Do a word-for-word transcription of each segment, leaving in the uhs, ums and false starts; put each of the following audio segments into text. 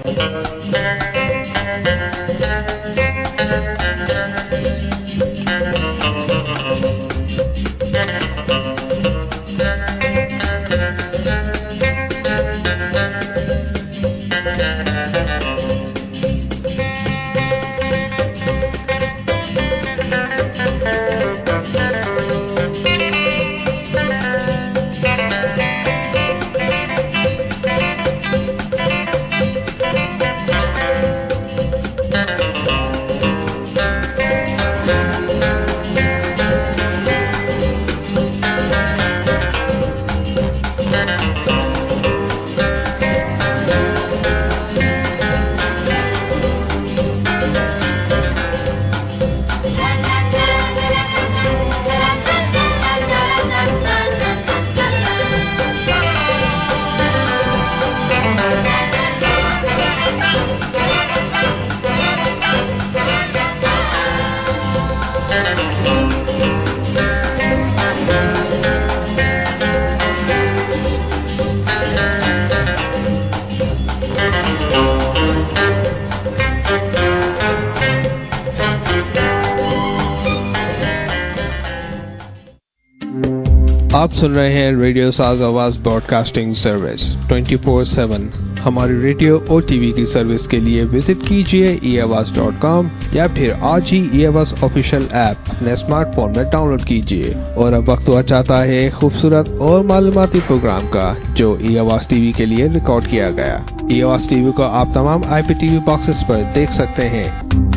आप सुन रहे हैं radio Saaz Awaaz broadcasting service twenty four seven. हमारी रेडियो और टीवी की सर्विस के लिए विजिट कीजिए ई आवाज डॉट कॉम या फिर आज ही ई आवाज ऑफिशियल ऐप अपने स्मार्टफोन में डाउनलोड कीजिए। और अब वक्त हुआ चाहता है खूबसूरत और मालूमाती प्रोग्राम का जो ई आवाज टीवी के लिए रिकॉर्ड किया गया। ई आवाज टीवी को आप तमाम आईपीटीवी बॉक्सेस पर देख सकते हैं।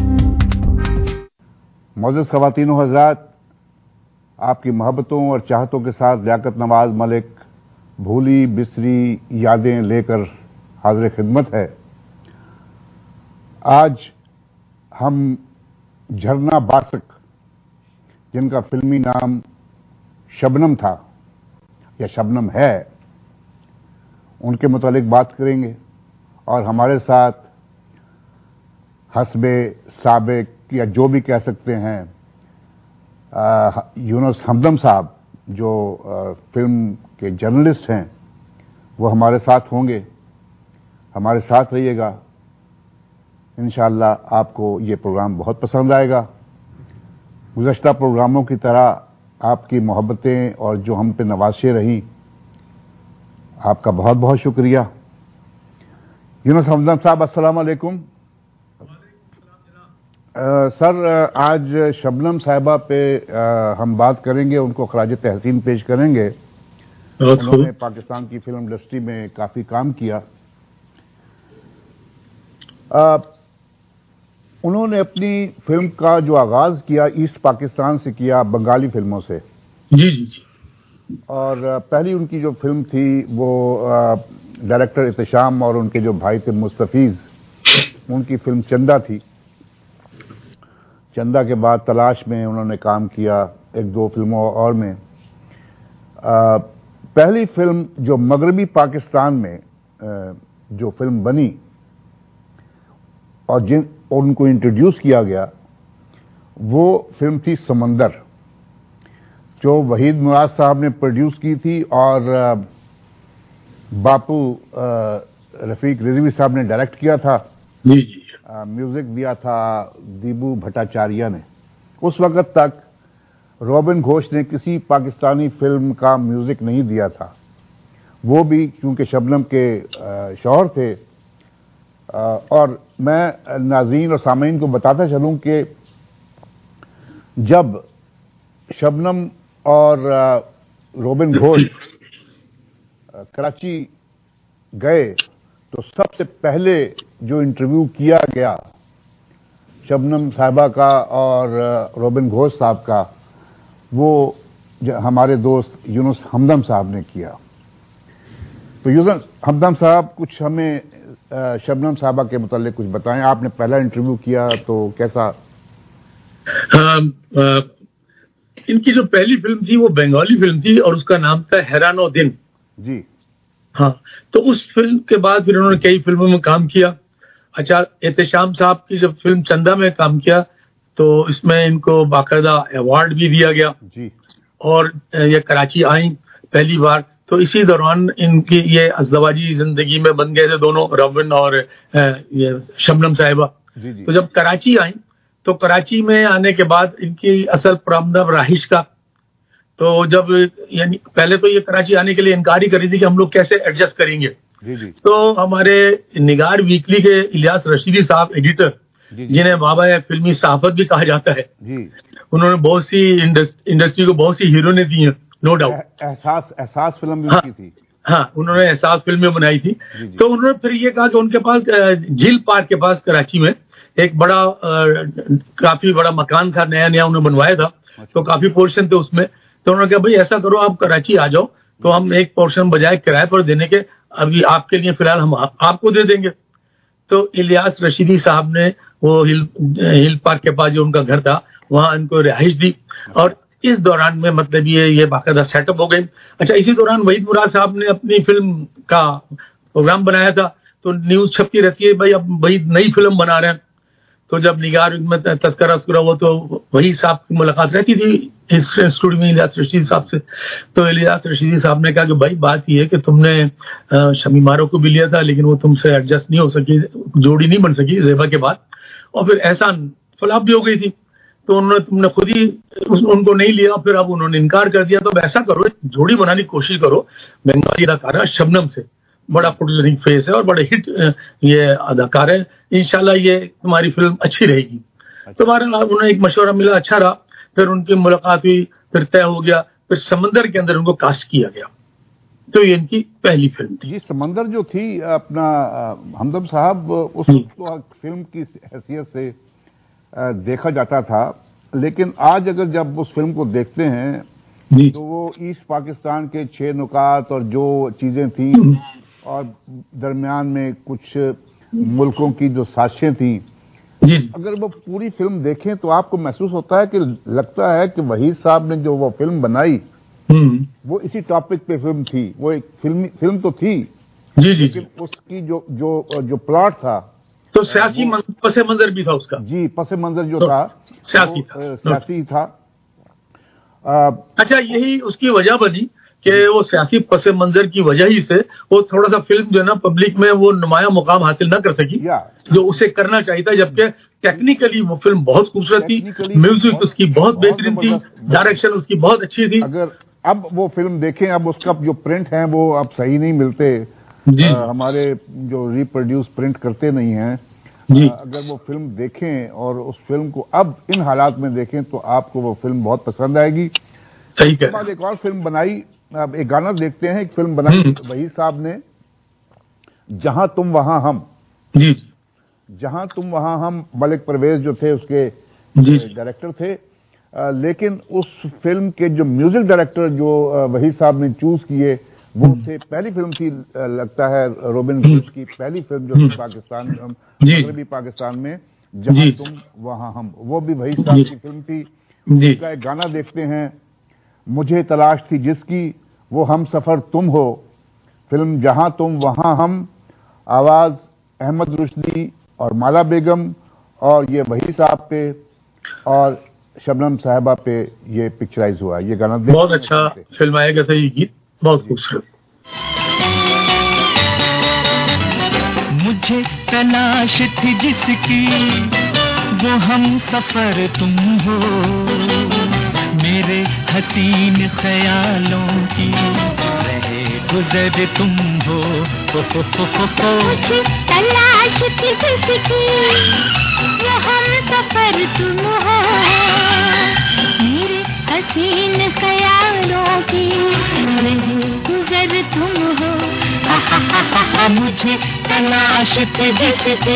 मौजूद ख़वातीन व हज़रात, आपकी मोहब्बतों और चाहतों के साथ लियाकत नवाज मलिक भूली बिसरी यादें लेकर हाजिर खिदमत है। आज हम झरना बासक, जिनका फिल्मी नाम शबनम था या शबनम है, उनके मुतालिक बात करेंगे। और हमारे साथ हस्बे साबिक या जो भी कह सकते हैं यूनुस हमदम साहब, जो आ, फिल्म के जर्नलिस्ट हैं, वो हमारे साथ होंगे। हमारे साथ रहिएगा, इंशाअल्लाह आपको ये प्रोग्राम बहुत पसंद आएगा। गुज़श्ता प्रोग्रामों की तरह आपकी मोहब्बतें और जो हम पे नवाज़ें रहीं, आपका बहुत बहुत शुक्रिया। यूनुस हमदम साहब, अस्सलाम वालेकुम। Uh, सर, आज शबनम साहिबा पे uh, हम बात करेंगे, उनको खराज तहसीन पेश करेंगे। उन्होंने पाकिस्तान की फिल्म इंडस्ट्री में काफ़ी काम किया। uh, उन्होंने अपनी फिल्म का जो आगाज़ किया ईस्ट पाकिस्तान से किया, बंगाली फिल्मों से। जी जी जी। और uh, पहली उनकी जो फिल्म थी वो डायरेक्टर uh, एहतशाम और उनके जो भाई थे मुस्तफीज़, उनकी फिल्म चंदा थी। चंदा के बाद तलाश में उन्होंने काम किया, एक दो फिल्मों और में। आ, पहली फिल्म जो मगरबी पाकिस्तान में आ, जो फिल्म बनी और जिन उनको इंट्रोड्यूस किया गया, वो फिल्म थी समंदर, जो वहीद मुराद साहब ने प्रोड्यूस की थी और आ, बापू रफीक रिजवी साहब ने डायरेक्ट किया था। जी जी। म्यूजिक दिया था दीबू भट्टाचार्य ने। उस वक्त तक रॉबिन घोष ने किसी पाकिस्तानी फिल्म का म्यूजिक नहीं दिया था, वो भी क्योंकि शबनम के शौहर थे। और मैं नाज़रीन और सामीन को बताता चलूं कि जब शबनम और रॉबिन घोष कराची गए तो सबसे पहले जो इंटरव्यू किया गया शबनम साहिबा का और रॉबिन घोष साहब का, वो हमारे दोस्त यूनुस हमदम साहब ने किया। तो यूनुस हमदम साहब, कुछ हमें शबनम साहिबा के मुतालिक कुछ बताएं। आपने पहला इंटरव्यू किया तो कैसा? आ, आ, इनकी जो पहली फिल्म थी वो बंगाली फिल्म थी और उसका नाम था हैरानो दिन। जी हाँ। तो उस फिल्म के बाद फिर उन्होंने कई फिल्मों में काम किया। अच्छा, एहतशाम साहब की जब फिल्म चंदा में काम किया तो इसमें इनको बाकायदा अवार्ड भी दिया गया। जी। और ये कराची आई पहली बार तो इसी दौरान इनकी ये अज़दवाजी जिंदगी में बन गए थे दोनों, रॉबिन और ये शबनम साहिबा। तो जब कराची आई तो कराची में आने के बाद इनकी असल प्रारंभ रहाइश का, तो जब यानी पहले तो ये कराची आने के लिए इनकार ही करी थी कि हम लोग कैसे एडजस्ट करेंगे। जी जी। तो हमारे निगार वीकली के इलियास रशीदी साहब एडिटर, जिन्हें बाबा फिल्मी सहाफत भी कहा जाता है, जी। उन्होंने बहुत सी इंडस्ट्री को बहुत सी हीरो ने दी है, नो डाउट। एहसास एहसास फिल्म भी हाँ, की थी। हाँ, उन्होंने एहसास फिल्में बनाई थी। जी जी। तो उन्होंने फिर ये कहा कि उनके पास झील पार्क के पास कराची में एक बड़ा आ, काफी बड़ा मकान था, नया नया उन्होंने बनवाया था। अच्छा। तो काफी पोर्शन थे उसमें। तो उन्होंने कहा भाई ऐसा करो, आप कराची आ जाओ, तो हम एक पोर्शन बजाय किराए पर देने के अभी आपके लिए फिलहाल हम आप, आपको दे देंगे। तो इलियास रशीदी साहब ने वो हिल हिल पार्क के पास जो उनका घर था वहां इनको रिहाइश दी, और इस दौरान में मतलब ये ये बाकायदा सेटअप हो गई। अच्छा, इसी दौरान वहीद मुराद साहब ने अपनी फिल्म का प्रोग्राम बनाया था, तो न्यूज छपती रहती है भाई अब वहीद नई फिल्म बना रहे हैं। तो जब निगार में तस्करा अस्करा हुआ तो वही साहब की मुलाकात रहती थी इस स्टूडियो में इलियास रशीदी साहब से। तो इलियास रशीदी साहब ने कहा कि भाई बात ये है कि तुमने शमी मारो को भी लिया था, लेकिन वो तुमसे एडजस्ट नहीं हो सकी, जोड़ी नहीं बन सकी ज़ेबा के बाद, और फिर एहसान फ्लॉप भी हो गई थी। तो उन्होंने तुमने खुद ही उनको नहीं लिया, फिर अब उन्होंने इनकार कर दिया। तो अब ऐसा करो, जोड़ी बनाने की कोशिश करो बंगाली अदाकारा शबनम से, बड़ा प्रोड्यूसरिंग फेस है और बड़े हिट ये अदाकार है, इंशाल्लाह ये तुम्हारी फिल्म अच्छी रहेगी। अच्छा। तो बहरहाल उन्हें एक मशवरा मिला, अच्छा रहा, फिर उनकी मुलाकात हुई, फिर तय हो गया, फिर समंदर के अंदर उनको कास्ट किया गया। तो ये इनकी पहली फिल्म थी। जी, समंदर जो थी अपना हमदम साहब, उस तो फिल्म की हैसियत से देखा जाता था, लेकिन आज अगर जब उस फिल्म को देखते हैं जी, तो वो ईस्ट पाकिस्तान के छह नुकात और जो चीजें थी और दरमियान में कुछ मुल्कों की जो साजिशें थी, जी, अगर वो पूरी फिल्म देखें तो आपको महसूस होता है कि लगता है कि वहीद साहब ने जो वो फिल्म बनाई वो इसी टॉपिक पे फिल्म थी। वो एक फिल्म फिल्म तो थी जी जी, जी। उसकी जो जो जो प्लॉट था, तो सियासी पस मंजर भी था उसका। जी, पस मंजर जो तो था सियासी था, सियासी था। अच्छा, यही उसकी वजह बनी कि वो सियासी पस मंजर की वजह ही से वो थोड़ा सा फिल्म जो है ना पब्लिक में वो नुमाया मुकाम हासिल न कर सकी जो उसे करना चाहिए था, जबकि टेक्निकली वो फिल्म बहुत खूबसूरत थी, म्यूजिक उसकी बहुत बेहतरीन थी, डायरेक्शन उसकी बहुत अच्छी थी। अगर अब वो फिल्म देखें, अब उसका जो प्रिंट है वो अब सही नहीं मिलते जी। आ, हमारे जो रिप्रोड्यूस प्रिंट करते नहीं हैं जी। आ, अगर वो फिल्म देखें और उस फिल्म को अब इन हालात में देखें तो आपको वो फिल्म बहुत पसंद आएगी। सही के बाद एक और फिल्म बनाई, अब एक गाना देखते हैं, एक फिल्म बनाई वहीद साहब ने, जहां तुम वहां हम जी। जहां तुम वहां हम मलिक परवेज जो थे उसके डायरेक्टर थे, आ, लेकिन उस फिल्म के जो म्यूजिक डायरेक्टर जो वहीद साहब ने चूज किए वो थे, पहली फिल्म थी लगता है रोबिन घोष की पहली फिल्म जो थी पाकिस्तान मगरबी पाकिस्तान में, जहां तुम वहां हम, वो भी वहीद साहब की फिल्म थी। उसका एक गाना देखते हैं, मुझे तलाश थी जिसकी वो हम सफर तुम हो, फिल्म जहां तुम वहां हम, आवाज अहमद रुश्दी और माला बेगम, और ये वहीद साहब पे और शबनम साहिबा पे ये पिक्चराइज हुआ। ये गाना बहुत अच्छा फिल्म आएगा था, ये गीत बहुत खूबसूरत। मुझे तलाश थी जिसकी वो हम सफर तुम हो, मेरे हसीन ख्यालों की रहे गुजर तुम हो, हो, हो, हो, हो, हो। मुझे तलाश थी जिसकी वो हम सफर तुम हो, मेरे हसीन ख्यालों की रहे गुजर तुम हो, मुझे तलाश थी जिसकी।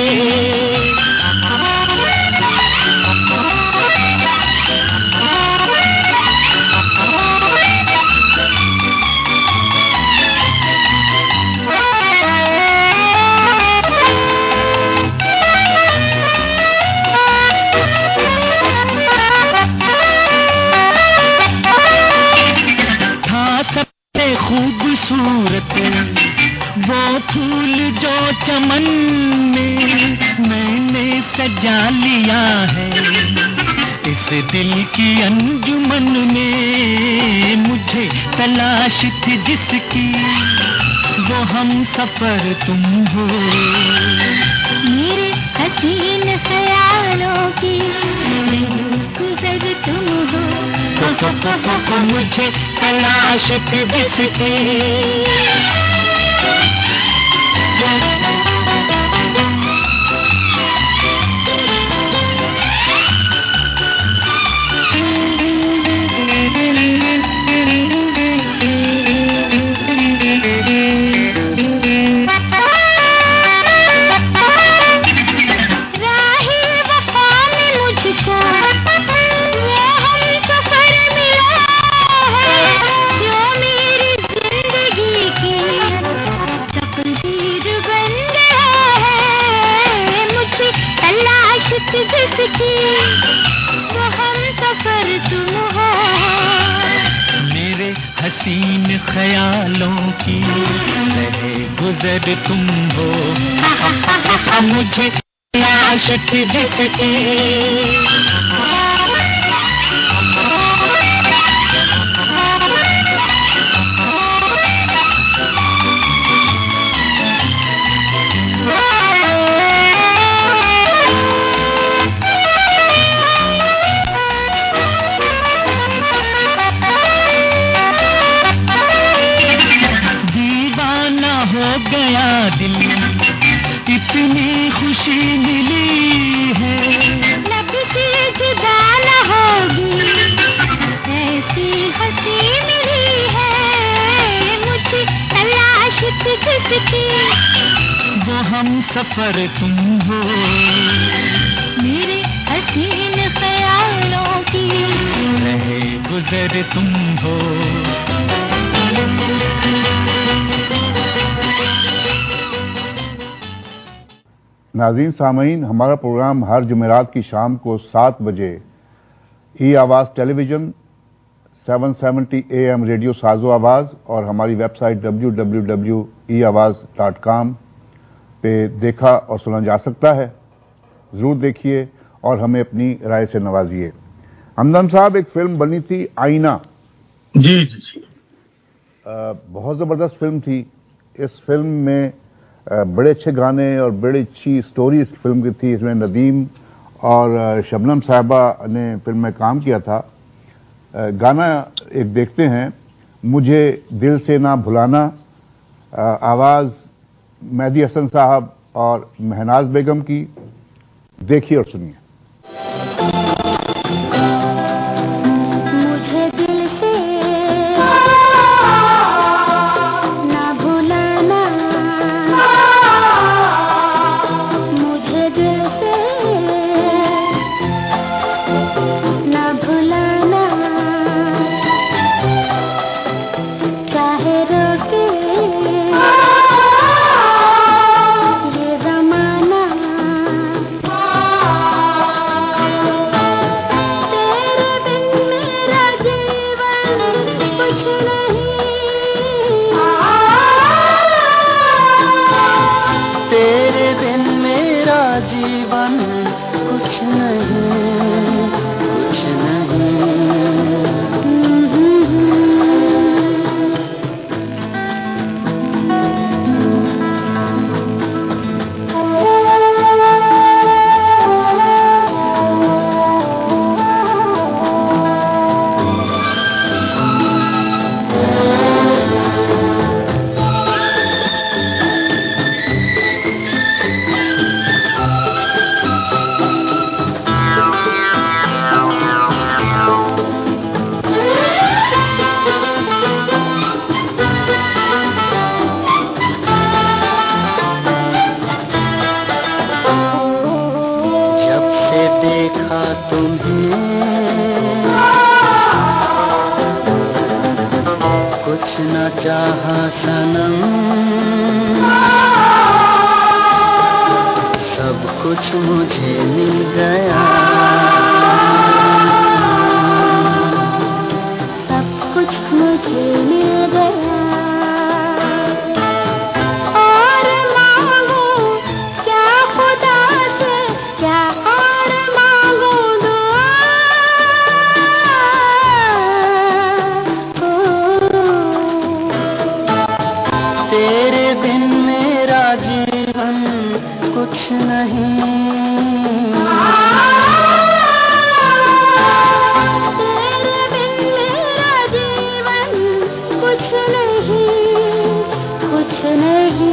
खूबसूरत वो फूल जो चमन में मैंने सजा लिया है, इस दिल की अंजुमन में मुझे तलाश थी जिसकी, वो हम सफर तुम हो। मेरे हसीन ख्यालों की गुजर तुम हो। मुझे तलाश थी जिसकी। हसीन ख्यालों की रहे गुजर तुम हो। मुझे तलाश थी जिसकी। दिल इतनी खुशी मिली है, लब से जुदा न होगी ऐसी हंसी मिली है। मुझे तलाश थी जिसकी, वो हम सफर तुम हो। मेरे हसीन ख्यालों की रहे गुजर तुम हो। नाज़रीन सामीन, हमारा प्रोग्राम हर जुमेरात की शाम को सात बजे ई आवाज़ टेलीविज़न, सात सौ सत्तर ए एम रेडियो साजो आवाज़ और हमारी website W W W dot e Awaaz dot com पे देखा और सुना जा सकता है। ज़रूर देखिए और हमें अपनी राय से नवाजिए। हमदम साहब, एक फिल्म बनी थी आईना। जी जी जी। आ, बहुत ज़बरदस्त फिल्म थी। इस फिल्म में बड़े अच्छे गाने और बड़ी अच्छी स्टोरी इस फिल्म की थी। इसमें नदीम और शबनम साहिबा ने फिल्म में काम किया था। गाना एक देखते हैं, मुझे दिल से ना भुलाना। आवाज़ मेहदी हसन साहब और महनाज बेगम की। देखिए और सुनिए। चाहा सनम सब कुछ मुझे मिल गया, सब कुछ मुझे मिल गया। और मांगू क्या खुदा से, क्या और मांगू दुआ कुछ नहीं। तेरे बिन मेरा जीवन कुछ नहीं, कुछ नहीं।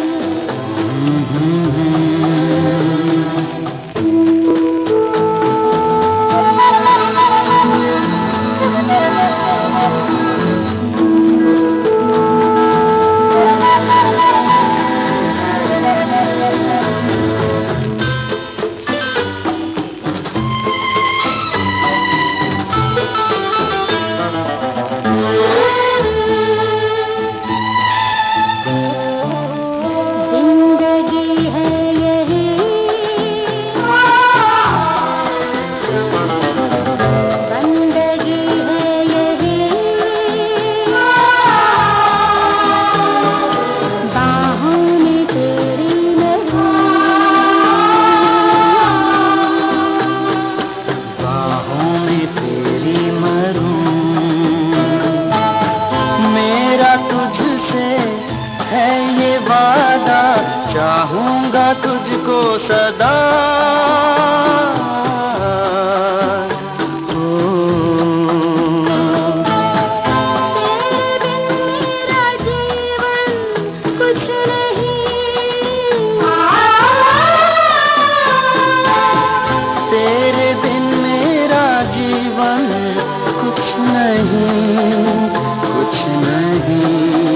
चाहूंगा तुझको सदा। तेरे बिन मेरा जीवन कुछ नहीं, कुछ नहीं।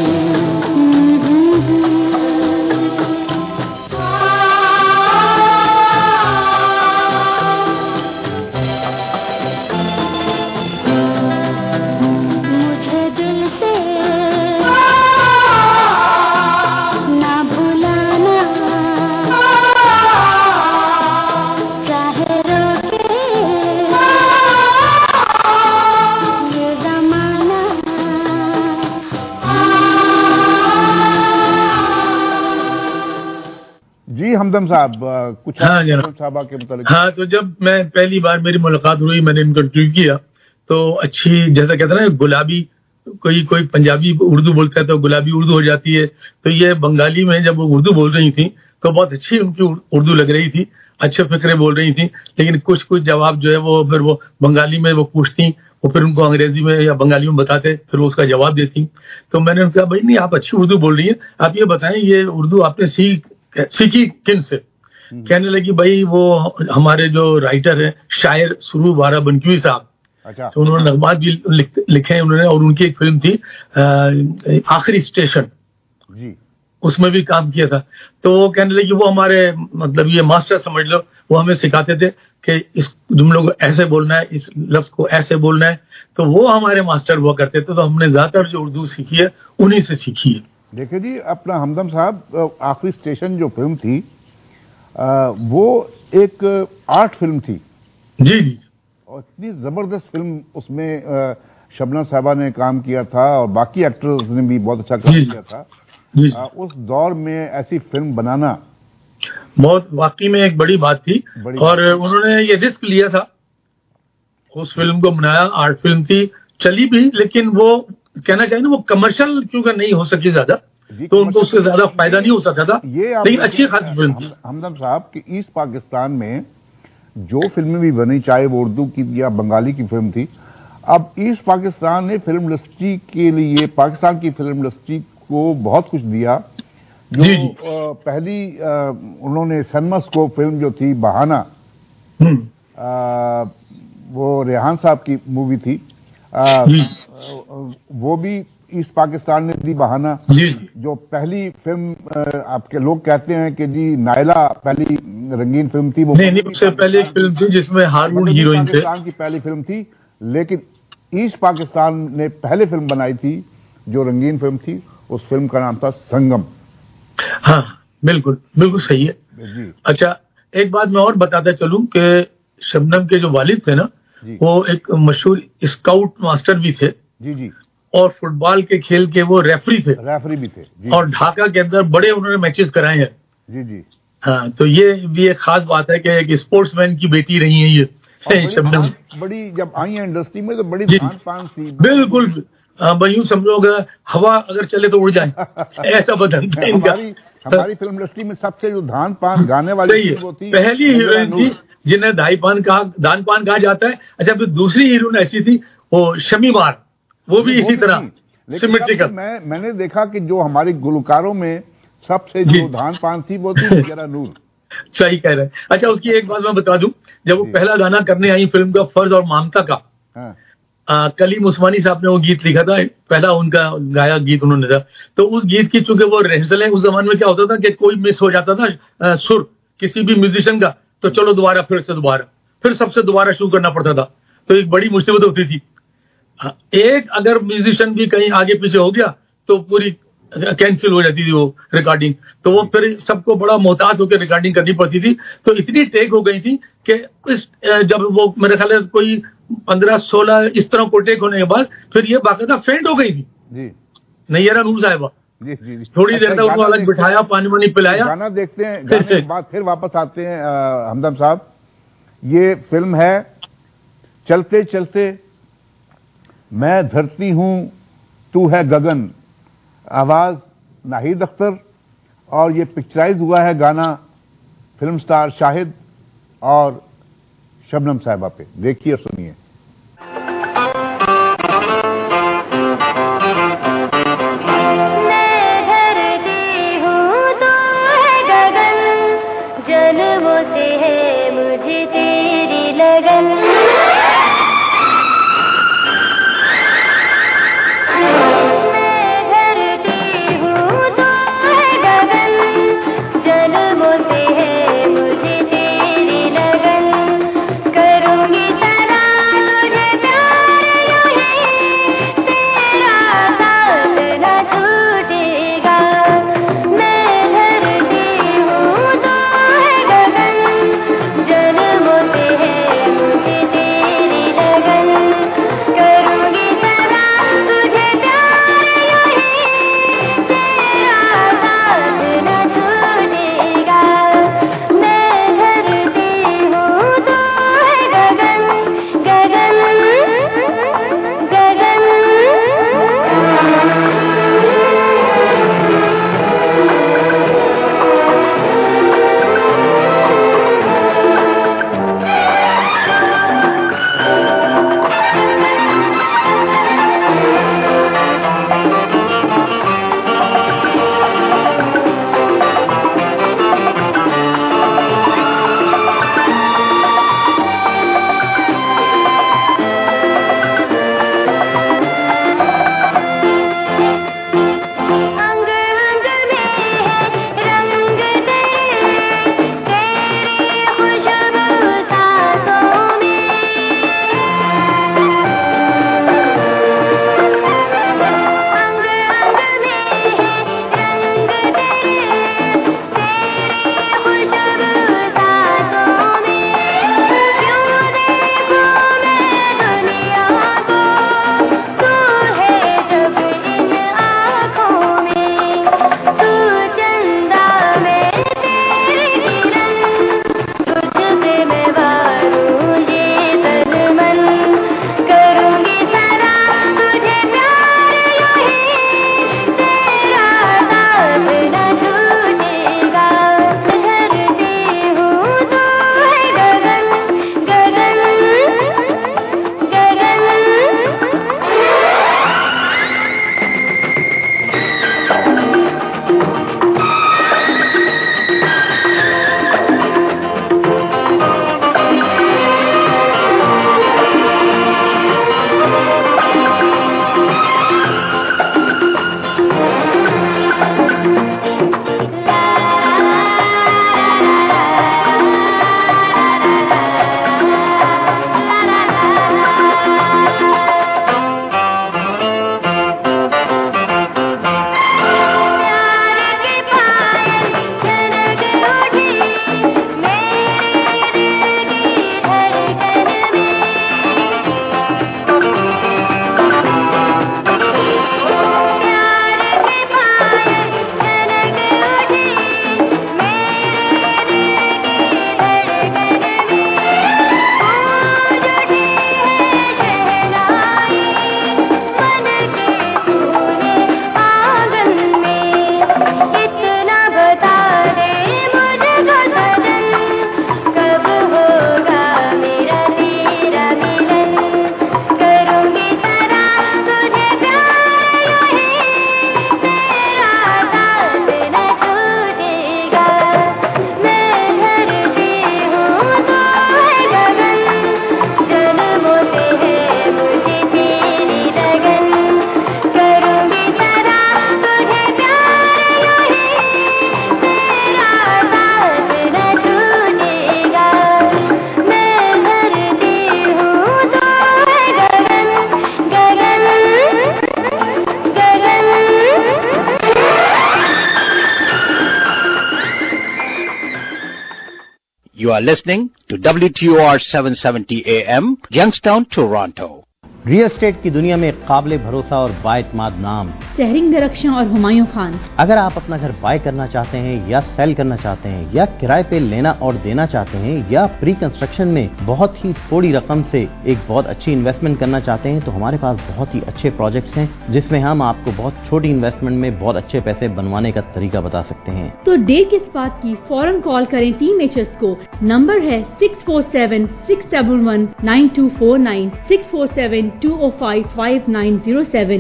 हमदम साहब कुछ हाँ जनाब साहबा के मुतालिक। हाँ, तो जब मैं पहली बार मेरी मुलाकात हुई, मैंने इनको इंटरव्यू किया तो अच्छी, जैसा कहते हैं ना गुलाबी, कोई कोई पंजाबी उर्दू बोलता है तो गुलाबी उर्दू हो जाती है, तो ये बंगाली में जब वो उर्दू बोल रही थी तो बहुत अच्छी उनकी उर्दू लग रही थी, अच्छे फिक्रे बोल रही थी। लेकिन कुछ कुछ जवाब जो है वो फिर वो बंगाली में वो पूछती, वो फिर उनको अंग्रेजी में या बंगाली में बताते, फिर वो उसका जवाब देती। तो मैंने उनसे कहा भाई नहीं, आप अच्छी उर्दू बोल रही है, आप ये बताएं ये उर्दू आपने सीख सीखी किन से? कहने लगी भाई वो हमारे जो राइटर है शायर सुरू बाराबंकी साहब, अच्छा। तो उन्होंने नगमात भी लिखे हैं उन्होंने, और उनकी एक फिल्म थी आखिरी स्टेशन जी, उसमें भी काम किया था। तो वो कहने लगी वो हमारे मतलब ये मास्टर समझ लो, वो हमें सिखाते थे कि इस तुम लोग ऐसे बोलना है, इस लफ्ज को ऐसे बोलना है, तो वो हमारे मास्टर हुआ करते थे। तो हमने ज्यादातर जो उर्दू सीखी है उन्हीं से सीखी है। देखिए जी, अपना हमदम साहब आखिरी स्टेशन जो फिल्म थी आ, वो एक आर्ट फिल्म थी। जी जी, और इतनी जबरदस्त फिल्म उसमें शबनम साहबा ने काम किया था और बाकी एक्टर्स ने भी बहुत अच्छा काम किया था। जी, आ, उस दौर में ऐसी फिल्म बनाना बहुत वाकई में एक बड़ी बात थी, बड़ी और बात। उन्होंने ये रिस्क लिया था, उस फिल्म को बनाया, आर्ट फिल्म थी, चली भी, लेकिन वो कहना चाहिए ना वो कमर्शियल क्योंकि नहीं हो सकी ज्यादा, तो उनको उससे ज्यादा फायदा नहीं हो सकता था, लेकिन अच्छी खासी फिल्म थी। हमदम साहब कि ईस्ट पाकिस्तान में जो फिल्में भी बनी, चाहे वो उर्दू की या बंगाली की फिल्म थी, अब ईस्ट पाकिस्तान ने फिल्म इंडस्ट्री के लिए, पाकिस्तान की फिल्म इंडस्ट्री को बहुत कुछ दिया। जो जी, जी। आ, पहली आ, उन्होंने सिनेमास्कोप फिल्म जो थी बहाना, आ, वो रेहान साहब की मूवी थी, आ, वो भी ईस्ट पाकिस्तान ने दी बहाना। जी, जो पहली फिल्म आपके लोग कहते हैं कि जी नायला पहली रंगीन फिल्म थी, वो नहीं नहीं, उससे पहले एक फिल्म थी जिसमें हारून हीरोइन थे। पाकिस्तान की पहली फिल्म थी, लेकिन ईस्ट पाकिस्तान ने पहले फिल्म बनाई थी जो रंगीन फिल्म थी, उस फिल्म का नाम था संगम। हाँ बिल्कुल बिल्कुल सही है जी। अच्छा, एक बात मैं और बताता चलूं कि शबनम के जो वालिद थे ना, वो एक मशहूर स्काउट मास्टर भी थे। जी जी। और फुटबॉल के खेल के वो रेफरी थे। रेफरी भी थे जी। और ढाका के अंदर बड़े उन्होंने मैचेस कराए हैं। जी जी। हाँ, तो ये भी एक खास बात है कि एक स्पोर्ट्समैन की बेटी रही है ये शबनम। बड़ी जब आई है इंडस्ट्री में तो बड़ी धान पान थी। बिल्कुल भाई यूं समझो अगर हवा अगर चले तो उड़ जाए, ऐसा बदन था इनका। हमारी हमारी फिल्म इंडस्ट्री में सबसे जो धान पान गाने वाली थी वो थी पहली हीरोइन थी जिन्हें धाई पान कहा धान पान कहा जाता है। अच्छा, फिर दूसरी हीरोइन ऐसी थी वो शमी मार, वो भी इसी तरह सिमेट्रिकल। मैं मैंने देखा कि जो हमारी गुलकारों में सबसे जो धान पान थी वो थी नैयरा नूर। सही कह रहे हैं। अच्छा, उसकी एक बात मैं बता दूं, जब वो पहला गाना करने आई फिल्म का फर्ज और ममता का, हाँ। आ, कलीम उस्मानी साहब ने वो गीत लिखा था, पहला उनका गाया गीत उन्होंने था। तो उस गीत की चूंकि वो रिहर्सल है, उस जमाने में क्या होता था कि कोई मिस हो जाता था आ, सुर किसी भी म्यूजिशियन का, तो चलो दोबारा फिर से दोबारा फिर सबसे दोबारा शुरू करना पड़ता था। तो एक बड़ी मुसीबत होती थी। एक अगर म्यूजिशियन भी कहीं आगे पीछे हो गया तो पूरी कैंसिल हो जाती थी वो रिकॉर्डिंग। तो वो फिर सबको बड़ा मोहतात होकर रिकॉर्डिंग करनी पड़ती थी। तो इतनी टेक हो गई थी कि इस जब वो मेरे ख्याल में कोई पंद्रह सोलह इस तरह को टेक होने के बाद फिर ये बाकायदा फेंट हो गई थी जी नैयरा नूर साहिबा। जी जी जी। थोड़ी देर तक उनको अलग बिठाया, पानी वानी पिलाया। गाना देखते हैं, गाने के बाद फिर वापस आते हैं। हमदम साहब, ये फिल्म है चलते चलते मैं धरती हूं तू है गगन, आवाज नाहिद अख्तर, और ये पिक्चराइज हुआ है गाना फिल्म स्टार शाहिद और शबनम साहिबा पे। देखिए और सुनिए। करूंगी तराना You are listening to W T O R seven seventy A M, Youngstown, Toronto. Real estate की दुनिया में काबिल भरोसा और बाएतमाद नाम सहरिंग दरख्शां और हुमायूं खान। अगर आप अपना घर बाय करना चाहते हैं या सेल करना चाहते हैं या किराए पे लेना और देना चाहते हैं या प्री कंस्ट्रक्शन में बहुत ही थोड़ी रकम से एक बहुत अच्छी इन्वेस्टमेंट करना चाहते हैं तो हमारे पास बहुत ही अच्छे प्रोजेक्ट्स हैं जिसमें हम आपको बहुत छोटी इन्वेस्टमेंट में बहुत अच्छे पैसे बनवाने का तरीका बता सकते हैं। तो देर किस बात की, फौरन कॉल करें टीम एचएस को। नंबर है six four seven six double one nine two four nine six four seven two O five five nine zero seven.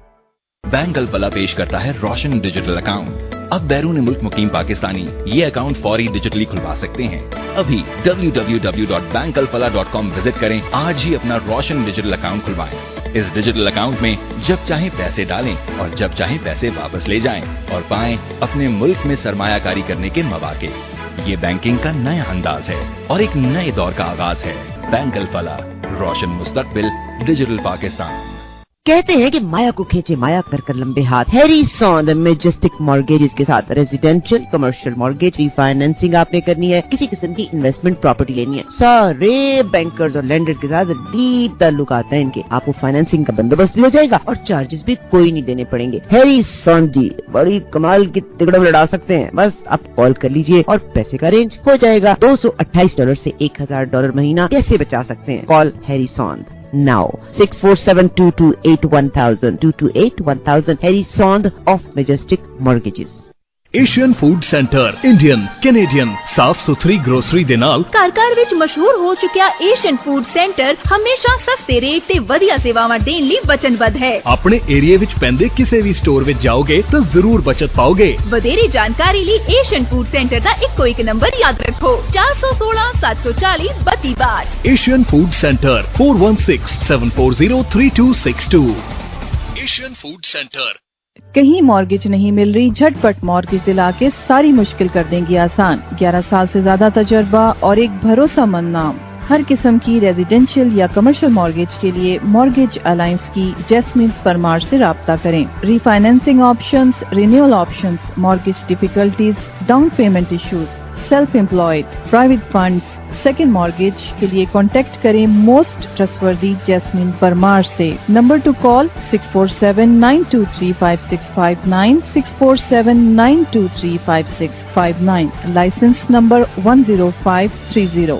Bank Alfalah पेश करता है रोशन डिजिटल अकाउंट। अब बैरून मुल्क मुकीम पाकिस्तानी ये अकाउंट फौरी डिजिटली खुलवा सकते हैं। अभी W W W dot bank Al Falah dot com visit करें। आज ही अपना रोशन डिजिटल अकाउंट खुलवाएं। इस डिजिटल अकाउंट में जब चाहे पैसे डालें और जब चाहे पैसे वापस ले जाएं और पाएं अपने मुल्क में सरमायाकारी करने के मौके। ये बैंकिंग का नया अंदाज है और एक नए दौर का आगाज है। बैंक अल फलाह, रोशन मुस्तकबिल, डिजिटल पाकिस्तान। कहते हैं कि माया को खींचे माया कर कर लंबे हाथ। हैरी सॉन्द मैजेस्टिक मॉर्गेजेस के साथ रेजिडेंशियल कमर्शियल मॉर्गेज रीफाइनेंसिंग आपने करनी है, किसी किस्म की इन्वेस्टमेंट प्रॉपर्टी लेनी है, सारे बैंकर्स और लैंडर्स के साथ डीप ताल्लुकात हैं इनके। आपको फाइनेंसिंग का बंदोबस्त दिया जाएगा और चार्जेस भी कोई नहीं देने पड़ेंगे। हैरी सॉन्द जी बड़ी कमाल की तिगड़म लड़ा सकते हैं। बस आप कॉल कर लीजिए और पैसे का अरेंज हो जाएगा। दो सौ अट्ठाईस डॉलर से एक हजार डॉलर महीना कैसे बचा सकते हैं? Call Harry Sond now six four seven two two eight one thousand two two eight one thousand Harry Sond of Majestic Mortgages। Asian food centre Indian Canadian ਸਾਫ ਸੁਥਰੀ ਗਰੋਸਰੀ ਦੇ ਨਾਲ ਘਰ ਘਰ ਵਿੱਚ ਮਸ਼ਹੂਰ ਹੋ ਚੁੱਕਿਆ ਏਸ਼ੀਅਨ ਫੂਡ ਸੈਂਟਰ ਹਮੇਸ਼ਾ ਸਸਤੇ ਰੇਟ ਤੇ ਵਧੀਆ ਸੇਵਾਵਾਂ ਦੇਣ ਲਈ ਵਚਨਬੱਧ ਹੈ। ਆਪਣੇ ਏਰੀਆ ਵਿੱਚ ਪੈਂਦੇ ਕਿਸੇ ਵੀ ਸਟੋਰ ਵਿੱਚ ਜਾਓਗੇ ਤਾਂ ਜ਼ਰੂਰ ਬਚਤ ਪਾਓਗੇ। ਵਧੇਰੇ ਜਾਣਕਾਰੀ ਲਈ ਏਸ਼ੀਅਨ ਫੂਡ ਸੈਂਟਰ ਦਾ ਇੱਕੋ ਇੱਕ ਨੰਬਰ ਯਾਦ ਰੱਖੋ ਚਾਰ ਸੌ ਸੋਲਾਂ ਸੱਤ ਸੌ ਚਾਲੀ ਬੱਤੀ ਬਾਹਠ। Asian food centre four one six seven four zero three two six two। Asian food centre. कहीं मॉर्गेज नहीं मिल रही, झटपट मॉर्गेज दिला के सारी मुश्किल कर देंगी आसान। ग्यारह साल से ज्यादा तजर्बा और एक भरोसामंद नाम। हर किस्म की रेजिडेंशियल या कमर्शियल मॉर्गेज के लिए मॉर्गेज अलायंस की जैस्मिन परमार से राब्ता करें। Refinancing options, renewal options, mortgage difficulties, down payment issues, self employed, private funds, second mortgage के लिए कांटेक्ट करें मोस्ट ट्रस्टवर्दी जैस्मिन परमार से। Number to call six four seven nine two three five six five nine six four seven nine two three five six five nine. Licence number one zero five three zero.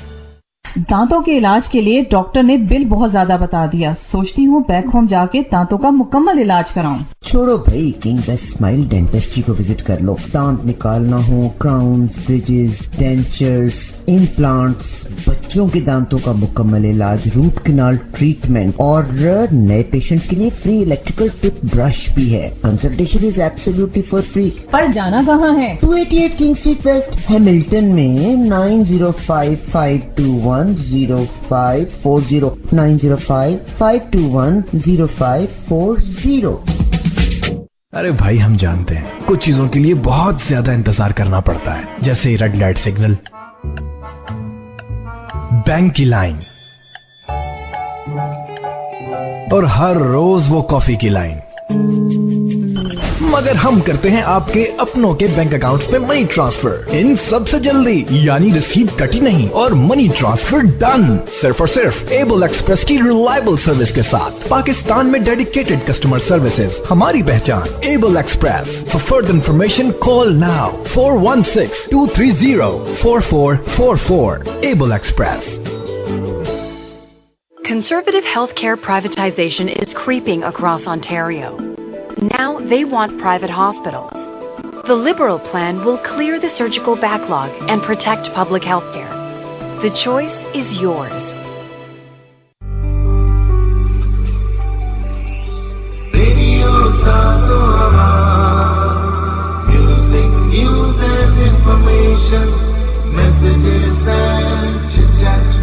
दांतों के इलाज के लिए doctor ने bill बहुत ज्यादा बता दिया। सोचती हूँ बैक होम जाके दांतों का मुकम्मल इलाज कराऊं। छोड़ो भाई, किंग बेस्ट स्माइल डेंटिस्ट्री को विजिट कर लो। दांत निकालना हो, क्राउन्स, ब्रिजेस, डेंचर्स, इम्प्लांट्स, बच्चों के दांतों का मुकम्मल इलाज, रूट कैनाल ट्रीटमेंट और नए पेशेंट के लिए फ्री इलेक्ट्रिकल टूथ ब्रश भी है। Consultation is absolutely for free. पर जाना कहाँ है? Two eighty eight King Street West, Hamilton में nine zero five five two one zero five four zero nine zero five five two one zero five four zero। अरे भाई, हम जानते हैं कुछ चीजों के लिए बहुत ज्यादा इंतजार करना पड़ता है, जैसे रेड लाइट सिग्नल, बैंक की लाइन और हर रोज वो कॉफी की लाइन। मगर हम करते हैं आपके अपनों के बैंक अकाउंट्स में मनी ट्रांसफर इन सबसे जल्दी, यानी रिसीव कटी नहीं और मनी ट्रांसफर डन। सिर्फ और सिर्फ एबल एक्सप्रेस की रिलायबल सर्विस के साथ। पाकिस्तान में डेडिकेटेड कस्टमर सर्विसेज हमारी पहचान, Able Express. For further information call now four one six two three zero four four four four. Able Express. Conservative healthcare privatization is creeping across Ontario. Now they want private hospitals. The Liberal plan will clear the surgical backlog and protect public health care. The choice is yours. Radio Sazoa, music, news and information, messages and chit-chat.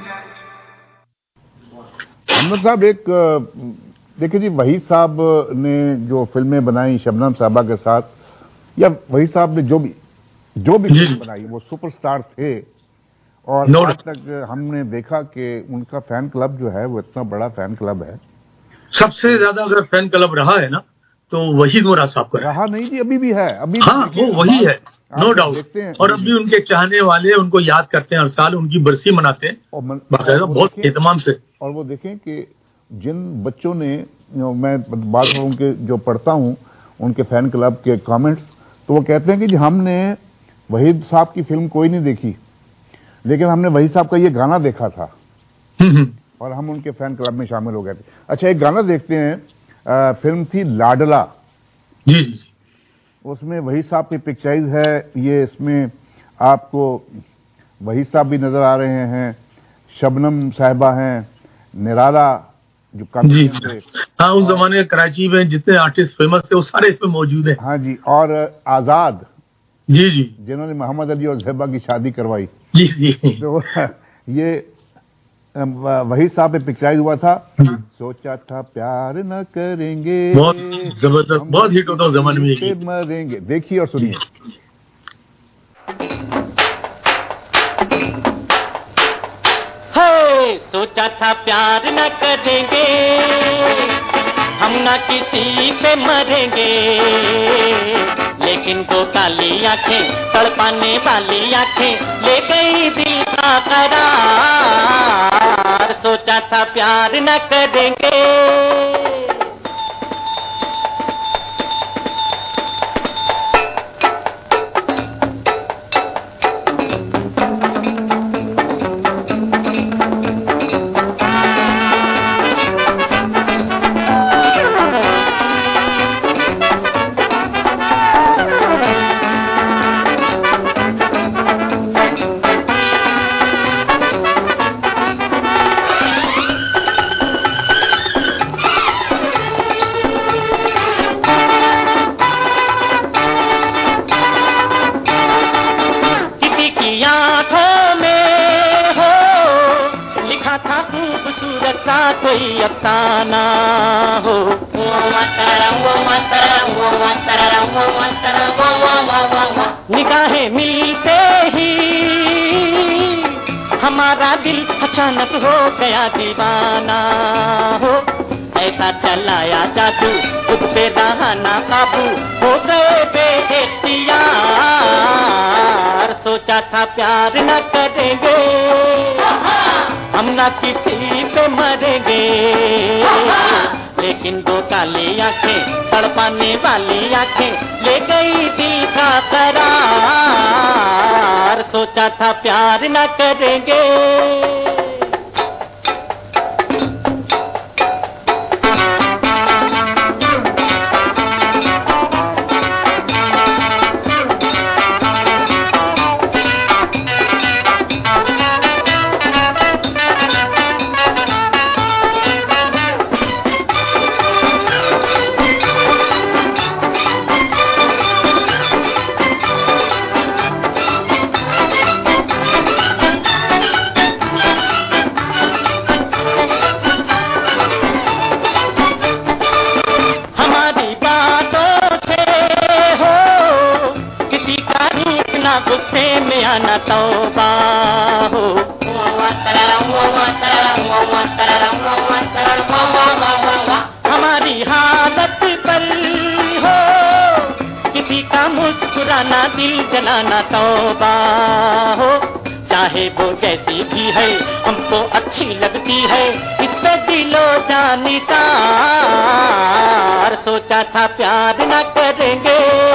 Ahmad साहब, एक देखिए जी, वही साहब ने जो फिल्में बनाई शबनम साहबा के साथ, या वही साहब ने जो भी जो भी फिल्म बनाई वो सुपरस्टार थे। और आज तक हमने देखा कि उनका फैन क्लब जो है वो इतना बड़ा फैन क्लब है। सबसे ज्यादा अगर फैन क्लब रहा है ना तो वही नोरा साहब का रहा नहीं जी, अभी भी है। अभी हाँ, वो वही है। No doubt. और अब भी उनके चाहने वाले उनको याद करते हैं, हर साल उनकी बरसी मनाते हैं बाकायदा बहुत एहतमाम से। और वो देखें कि जिन बच्चों ने, मैं बात उनके जो पढ़ता हूँ उनके फैन क्लब के कमेंट्स, तो वो कहते हैं कि हमने वहीद साहब की फिल्म कोई नहीं देखी, लेकिन हमने वहीद साहब का ये गाना देखा था और हम उनके फैन क्लब में शामिल हो गए थे। अच्छा, एक गाना देखते हैं, आ, फिल्म थी लाडला। जी जी, उसमें वहीद साहब की पिक्चराइज है ये, इसमें आपको वहीद साहब भी नजर आ रहे हैं, शबनम साहिबा हैं, निराला जो जी थे। हाँ, उस जमाने कराची में जितने आर्टिस्ट फेमस थे वो सारे इसमें मौजूद हैं। हाँ जी, और आजाद जी जी, जिन्होंने मोहम्मद अली और ज़ेबा की शादी करवाई। जी जी, तो ये वही साहब पे पिक्चराइज हुआ था। सोचा था प्यार न करेंगे, बहुत जबरदस्त, बहुत हिट होता उस जमाने में ये, मरेंगे। देखिए और सुनिए। सोचा था प्यार न करेंगे, हम न किसी पे मरेंगे, लेकिन दो काली आंखें, तड़पाने वाली आंखें ले गई दिल का करार। सोचा था प्यार न करेंगे, अफसाना हो। निगाहें मिलते ही हमारा दिल अचानक हो गया दीवाना हो। ऐसा चलाया जादू खुद पे रहा ना काबू, हो गए बेइख्तियार। सोचा था प्यार न करेंगे, हम ना किसी पे मरेंगे, लेकिन दो काली आंखें, तड़पाने वाली आंखें ले गई दिल का करार। सोचा था प्यार न करेंगे। हमारी हालत पर हो किसी का मुस्कुराना, दिल जलाना तौबा हो। चाहे वो जैसी भी है हमको अच्छी लगती है, इससे दिलो जानी तार। सोचा था प्यार न करेंगे,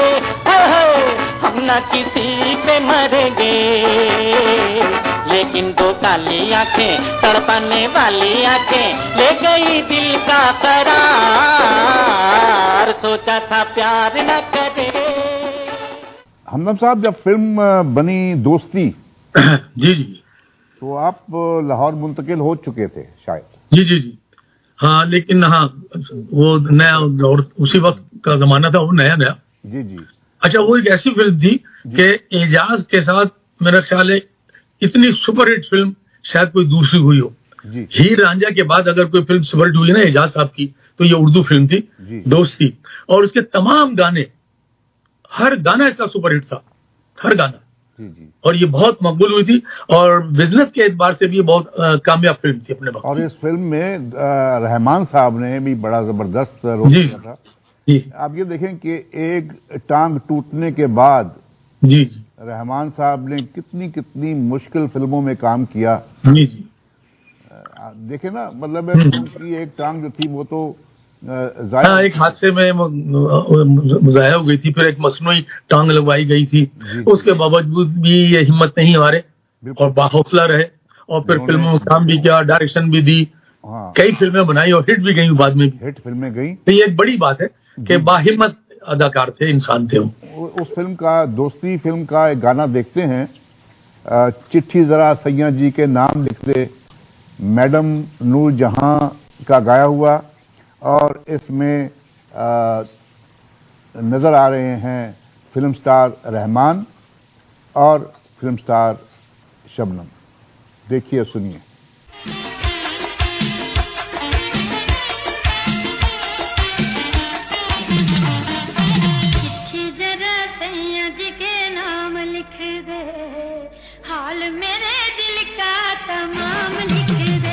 हम न किसी पे मरेंगे, लेकिन दो काली आंखें, तड़पाने वाली आंखें ले गई दिल का करार। सोचा था प्यार न करेंगे। हमदम साहब, जब फिल्म बनी दोस्ती जी जी, तो आप लाहौर मुंतकिल हो चुके थे शायद? जी जी जी, हाँ, लेकिन हाँ वो नया और उसी वक्त का जमाना था, वो नया नया। जी जी। अच्छा, वो एक ऐसी फिल्म थी कि एजाज के साथ मेरा ख्याल है इतनी सुपरहिट फिल्म शायद कोई दूसरी हुई हो। हीर रांझा के बाद अगर कोई फिल्म सुपरहिट हुई ना एजाज साहब की, तो ये उर्दू फिल्म थी दोस्ती। और उसके तमाम गाने, हर गाना इसका सुपरहिट था, हर गाना। जी जी। और ये बहुत मकबूल हुई थी और बिजनेस के एतबार से भी ये बहुत कामयाब फिल्म थी अपने वक्त। और इस फिल्म में रहमान साहब ने भी बड़ा जबरदस्त रोल किया था। जी। आप ये देखें कि एक टांग टूटने के बाद जी जी। रहमान साहब ने कितनी कितनी मुश्किल फिल्मों में काम किया। जी जी। देखे ना, मतलब उनकी एक टांग जो थी वो तो हाँ, एक हादसे में ज़ाया हो गई थी, फिर एक मसनूई टांग लगवाई गई थी। उसके बावजूद भी ये हिम्मत नहीं हारे और बाहौसला रहे और फिर फिल्मों में काम भी किया, डायरेक्शन भी दी। हाँ। कई फिल्में बनाई और हिट भी गई, बाद में भी हिट फिल्में गई। तो ये एक बड़ी बात है कि बाहिम्मत अदाकार थे, इंसान थे वो। उस फिल्म का, दोस्ती फिल्म का एक गाना देखते हैं, चिट्ठी जरा सैया जी के नाम लिख दे, मैडम नूर जहां का गाया हुआ, और इसमें आ, नजर आ रहे हैं फिल्म स्टार रहमान और फिल्म स्टार शबनम। देखिए सुनिए। चिट्ठी जरा सैया जी के नाम लिख दे, हाल मेरे दिल का तमाम लिख दे।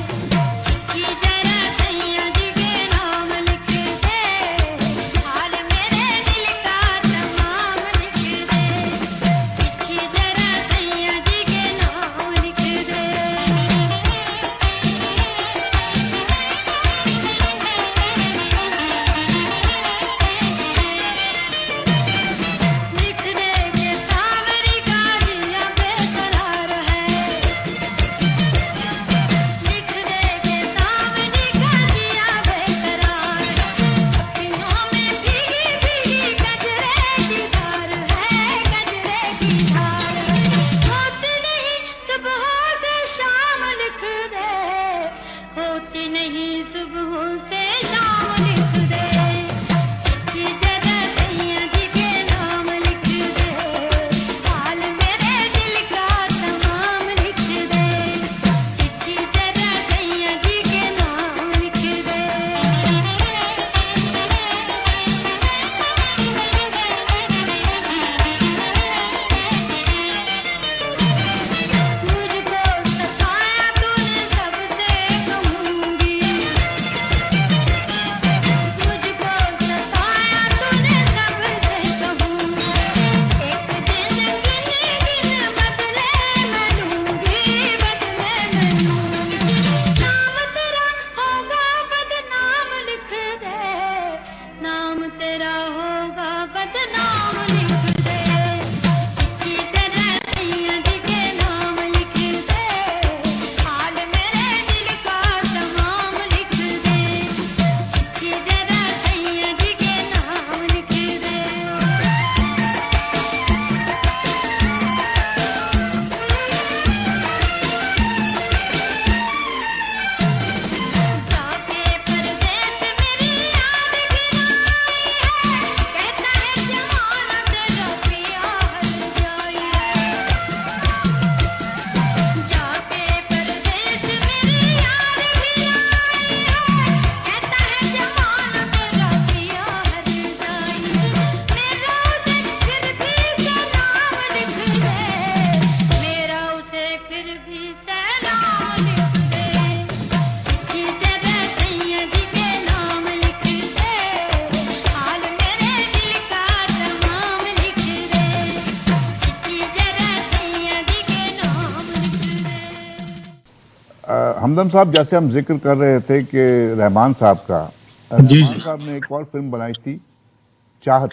हमदम साहब, जैसे हम जिक्र कर रहे थे कि रहमान साहब का, रहमान साहब ने एक और फिल्म बनाई थी चाहत।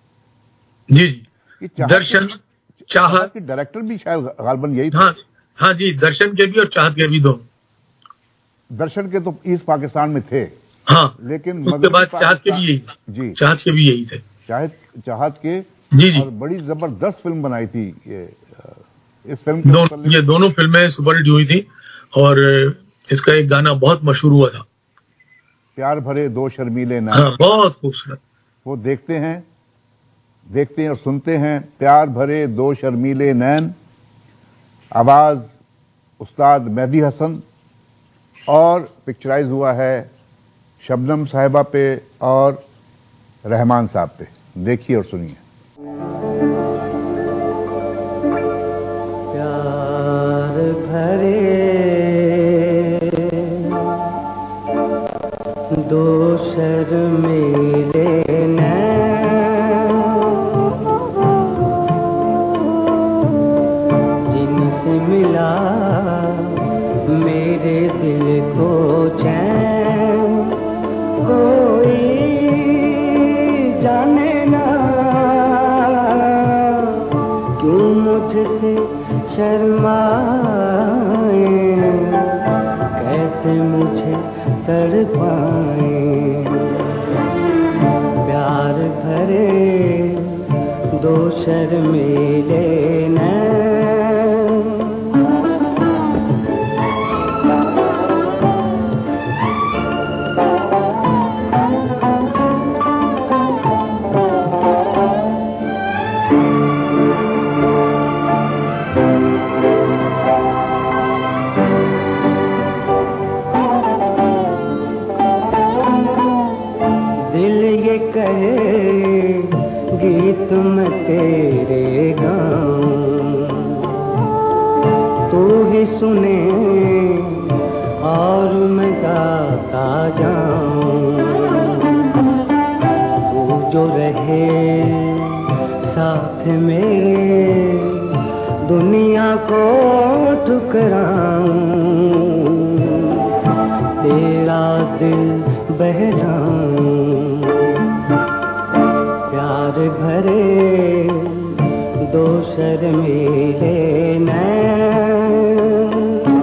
जी जी, दर्शन चाहत के डायरेक्टर भी शायद गालबन यही था। हाँ हाँ जी, दर्शन के भी और चाहत के भी दो। दर्शन के तो ईस्ट पाकिस्तान में थे, हाँ, लेकिन उसके बाद चाहत के भी यही। जी, चाहत के भी यही थे। चाहत चाहत के जी जी, और बड़ी जबरदस्त फिल्म बनाई थी ये। इस फिल्म दो, ये दोनों फिल्में सुपरहिट हुई थी और इसका एक गाना बहुत मशहूर हुआ था, प्यार भरे दो शर्मीले नैन। हाँ, बहुत खूबसूरत। वो देखते हैं देखते हैं और सुनते हैं, प्यार भरे दो शर्मीले नैन, आवाज उस्ताद मेहदी हसन, और पिक्चराइज हुआ है शबनम साहिबा पे और रहमान साहब पे। देखिए और सुनिए। प्यार भरे दो शर्मीले नैन, शर्माए, कैसे मुझे तड़पाए, प्यार भरे दो शर्मीले नैन, गीत मैं तेरे गाऊं, तू ही सुने और मैं गाता जाऊं, तू जो रहे साथ मेरे, दुनिया को ठुकराऊं, तेरा दिल बहलाऊं, प्यार भरे दो शर्मीले नैन,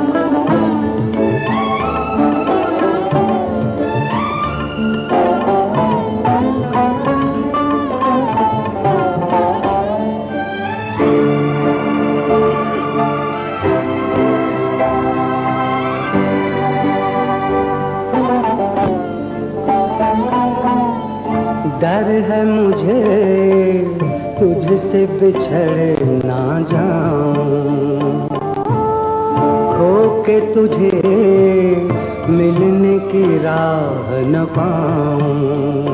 डर है मुझे तुझसे बिछड़ ना जाऊं, खो के तुझे मिलने की राह न पाऊं,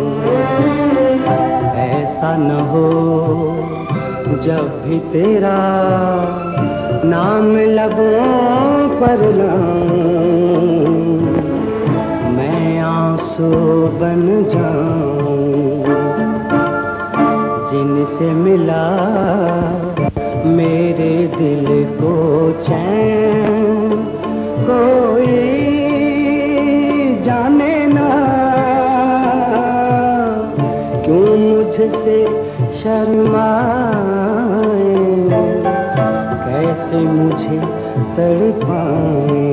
ऐसा न हो जब भी तेरा नाम लबों पर लाऊं, मैं आंसू बन जाऊं, जिनसे मिला मेरे दिल को चैन, कोई जाने ना क्यों मुझसे शर्माए, कैसे मुझे तड़पाए,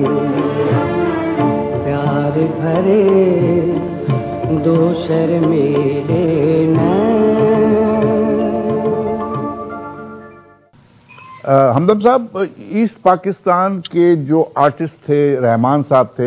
प्यार भरे दो शर्मीले नैन। हमदम साहब, ईस्ट पाकिस्तान के जो आर्टिस्ट थे, रहमान साहब थे,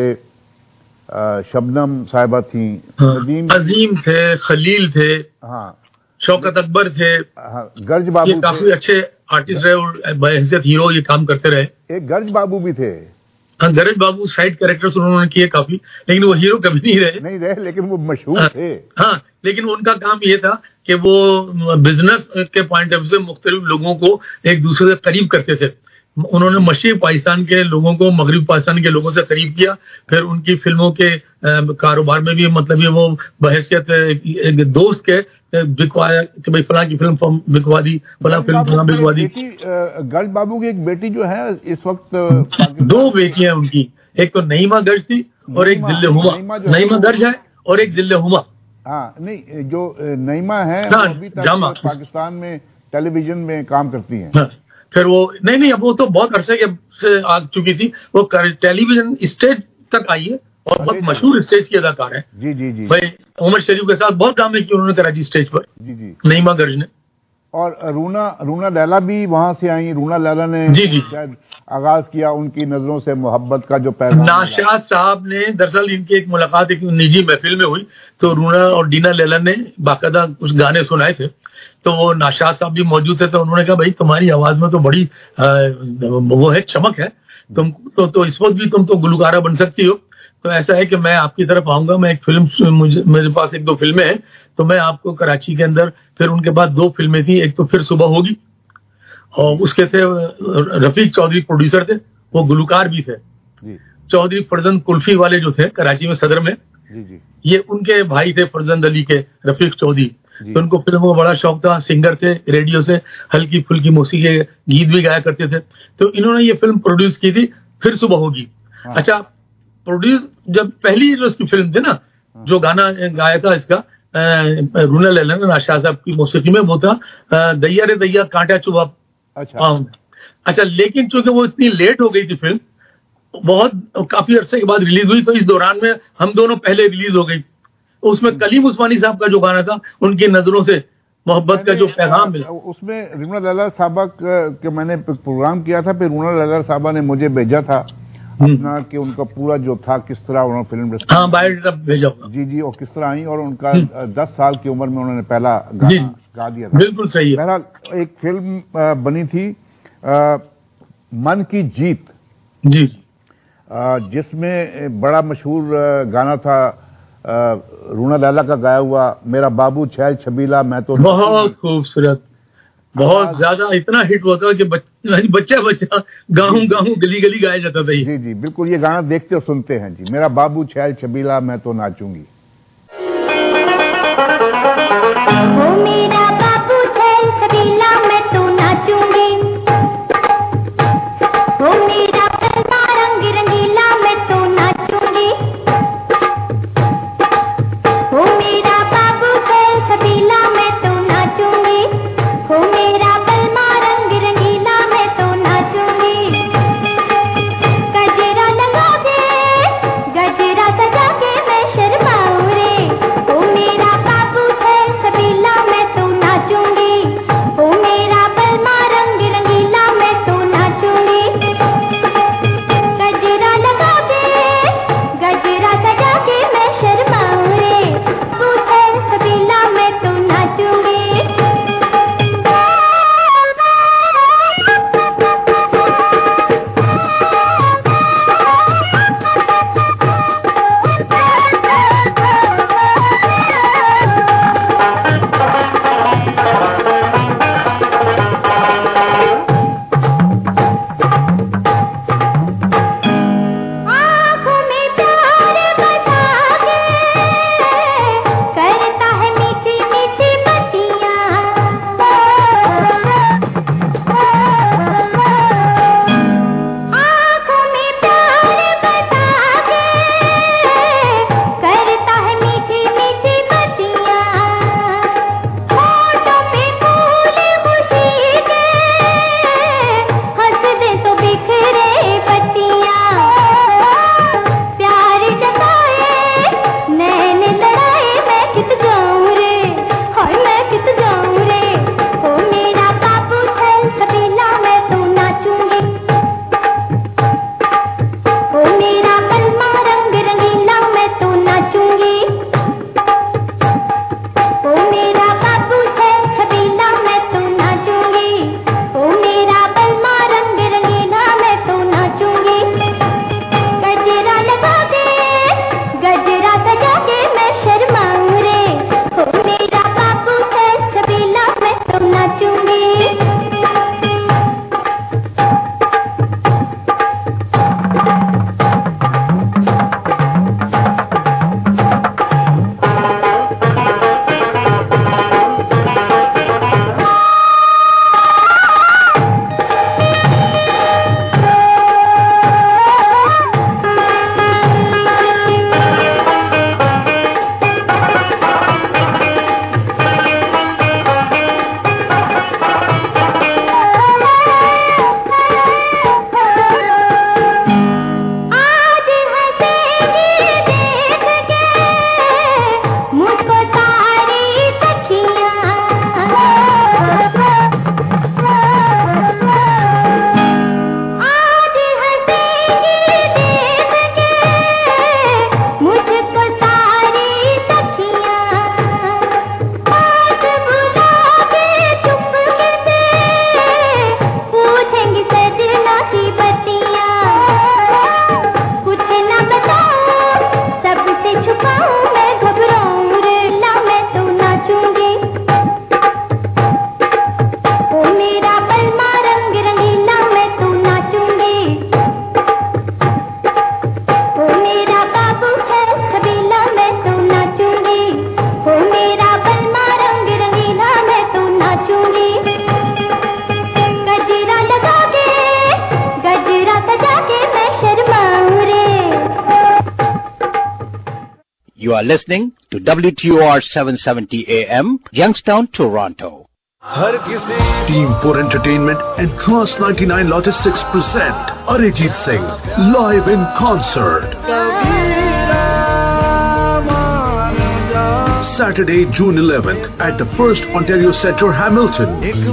शबनम साहिबा थी, हाँ, अजीम थे, खलील थे, हाँ, शौकत अकबर थे, हाँ, गर्ज बाबू, ये काफी अच्छे आर्टिस्ट रहे और बहैसियत हीरो ये काम करते रहे। एक गर्ज बाबू भी थे। हाँ, गरज बाबू साइड कैरेक्टर्स उन्होंने किए काफी, लेकिन वो हीरो कभी नहीं रहे नहीं रहे लेकिन वो मशहूर हाँ, थे। हाँ, लेकिन उनका काम ये था कि वो बिजनेस के पॉइंट ऑफ व्यू से मुख्तलिफ लोगों को एक दूसरे से करीब करते थे। उन्होंने मशरिक़ पाकिस्तान के लोगों को मगरिब पाकिस्तान के लोगों से करीब किया। फिर उनकी फिल्मों के कारोबार में भी मतलब ये वो बहैसियत एक दोस्त के बिकवाया कि भाई फलां की फिल्म बिकवा दी, फलां फिल्म फलां बिकवा दी। गर्ज बाबू की एक बेटी जो है इस वक्त दो बेटियां उनकी, एक तो नईमा गर्ज थी और एक जिल्ले हुमा। नईमा गर्ज है और एक जिल्ले हुमा। हाँ, नहीं, जो नईमा है वो अभी तक पाकिस्तान में टेलीविजन में काम करती हैं। हाँ, फिर वो नहीं नहीं अब वो तो बहुत अरसे के से आ चुकी थी, वो टेलीविजन स्टेज तक आई है और बहुत मशहूर स्टेज की अदाकार है। जी जी जी भाई उमर शरीफ के साथ बहुत काम किया उन्होंने कराची स्टेज पर। जी जी नईमा गर्ज ने। और रूना रूना लैला भी वहां से आई। रूना लैला ने जी जी शायद आगाज किया उनकी नजरों से मोहब्बत का जो पैगाम। नाशाद साहब ने दरअसल इनकी एक मुलाकात एक निजी महफिल में हुई तो रूना और डीना लैला ने बाकायदा कुछ गाने सुनाए थे, तो वो नाशाद साहब भी मौजूद थे। तो उन्होंने कहा भाई तुम्हारी आवाज में तो बड़ी आ, वो है चमक है, तुम तो, तो इस वक्त भी तुम तो गुलकारा बन सकती हो। तो ऐसा है कि मैं आपकी तरफ आऊंगा, मैं एक फिल्म मुझे मेरे पास एक दो फिल्में हैं, तो मैं आपको कराची के अंदर, फिर उनके बाद दो फिल्में थी, एक तो फिर सुबह होगी और उसके थे रफीक चौधरी प्रोड्यूसर थे, वो गुलकार भी थे। चौधरी फरजंद कुल्फी वाले जो थे कराची में सदर में, जी जी ये उनके भाई थे फरजंद अली के, रफीक चौधरी। तो उनको फिल्मों का बड़ा शौक था, सिंगर थे, रेडियो से हल्की फुल्की मौसीकी के गीत भी गाया करते थे। तो इन्होंने ये फिल्म प्रोड्यूस की थी, फिर सुबह होगी। हाँ। अच्छा, प्रोड्यूस जब पहली उसकी फिल्म थी ना, जो गाना गाया था इसका रूना लैला ने नाशाद साहब की मौसीकी में, वो था दैया रे दैया कांटा चुभा। अच्छा। अच्छा, लेकिन चूंकि वो इतनी लेट हो गई थी फिल्म, बहुत काफी अरसे के बाद रिलीज हुई, तो इस दौरान में हम दोनों पहले रिलीज हो गई। उसमें कलीम उस्मानी साहब का जो गाना था, उनकी नजरों से मोहब्बत का जो पैगाम मिला, उसमें रूना लैला साहबा के मैंने प्रोग्राम किया था, फिर रूना लैला साहबा ने मुझे भेजा था अपना कि उनका पूरा जो था किस तरह उन्होंने फिल्म, हाँ, बायोडाटा भेजा जी जी, और किस तरह आई, और उनका दस साल की उम्र में उन्होंने पहला गाना गा दिया था। बिल्कुल सही है। बहरहाल एक फिल्म बनी थी आ, मन की जीत जी, जिसमें बड़ा मशहूर गाना था रूना लैला का गाया हुआ, मेरा बाबू छैल छबीला मैं तो, बहुत खूबसूरत, बहुत ज्यादा, इतना हिट हुआ था कि बच्चा बच्चा गाऊं गाऊं गली गली गाया जाता था। जी जी बिल्कुल, ये गाना देखते और सुनते हैं जी, मेरा बाबू छैल छबीला मैं तो नाचूंगी। ओ मेरा बाबू छैल छबीला मैं तो नाचूंगी, ओ मेरा पलवा रंग रंगीला मैं तो नाचूंगी, ओ मेरा बाबू छैल छबीला मैं तो नाचूंगी, ओ मेरा पलवा रंग रंगीला मैं तो नाचूंगी। गजरा लगा के, गजरा सजा के मैं शर्माऊं रे, ओ मेरा बाबू छैल छबीला मैं तो नाचूंगी, ओ मेरा पलवा रंग रंगीला मैं तो नाचूंगी। गजरा लगा के, गजरा सजा के मैं शर्माऊं रे, बाबू छैल छबीला मैं तो नाचूंगी। आँखों में प्यार बसा के करता है मीठी मीठी बत्तियाँ, आँखों में प्यार बसा के करता है मीठी मीठी बत्तियाँ, होठों पे फूल खुशी के हंस दे तो बिखरे पत्तियाँ, प्यार जताए नैन लड़ाए मैं कित जाऊं रे, हाय मैं कित जाऊं रे, ओ मेरा बाबू छैल छबीला मैं तो नाचूंगी, ओ मेरा पलमा रंग रंगीला मैं तो नाचूंगी, ओ मेरा बाबू छैल छबीला मैं तो नाचूंगी, ओ मेरा पलमा रंग रंगीला मैं तो नाचूंगी। गजरा लगा के, गजरा सजा के मैं शर्माऊं रे, ओ मेरा बाबू छैल छबीला मैं तो नाचूंगी। आज हंसेगी देख के मुझको सारी सखियाँ, आज हंसेगी देख के मुझको सारी सखियाँ, बात बुला के चुपके से पूछेंगी सजना की बत्तियाँ, कुछ न बताऊं सबसे छुपाऊं मैं घबराऊं रे, ला मैं तो नाचूंगी, ओ मेरा पलमा रंग रंगीला मैं तो नाचूंगी, ओ मेरा बाबू छैल छबीला मैं तो नाचूंगी, ओ मेरा पलमा रंग रंगीला मैं तो नाचूंगी। गजरा लगा के, गजरा सजा के मैं शर्माऊं रे। You are listening to W T O R seven seventy A M, Youngstown, Toronto. हर किसी Team four Entertainment and Trans ninety-nine Logistics present Arijit Singh live in concert. Saturday, June eleventh at the First Ontario Centre, Hamilton.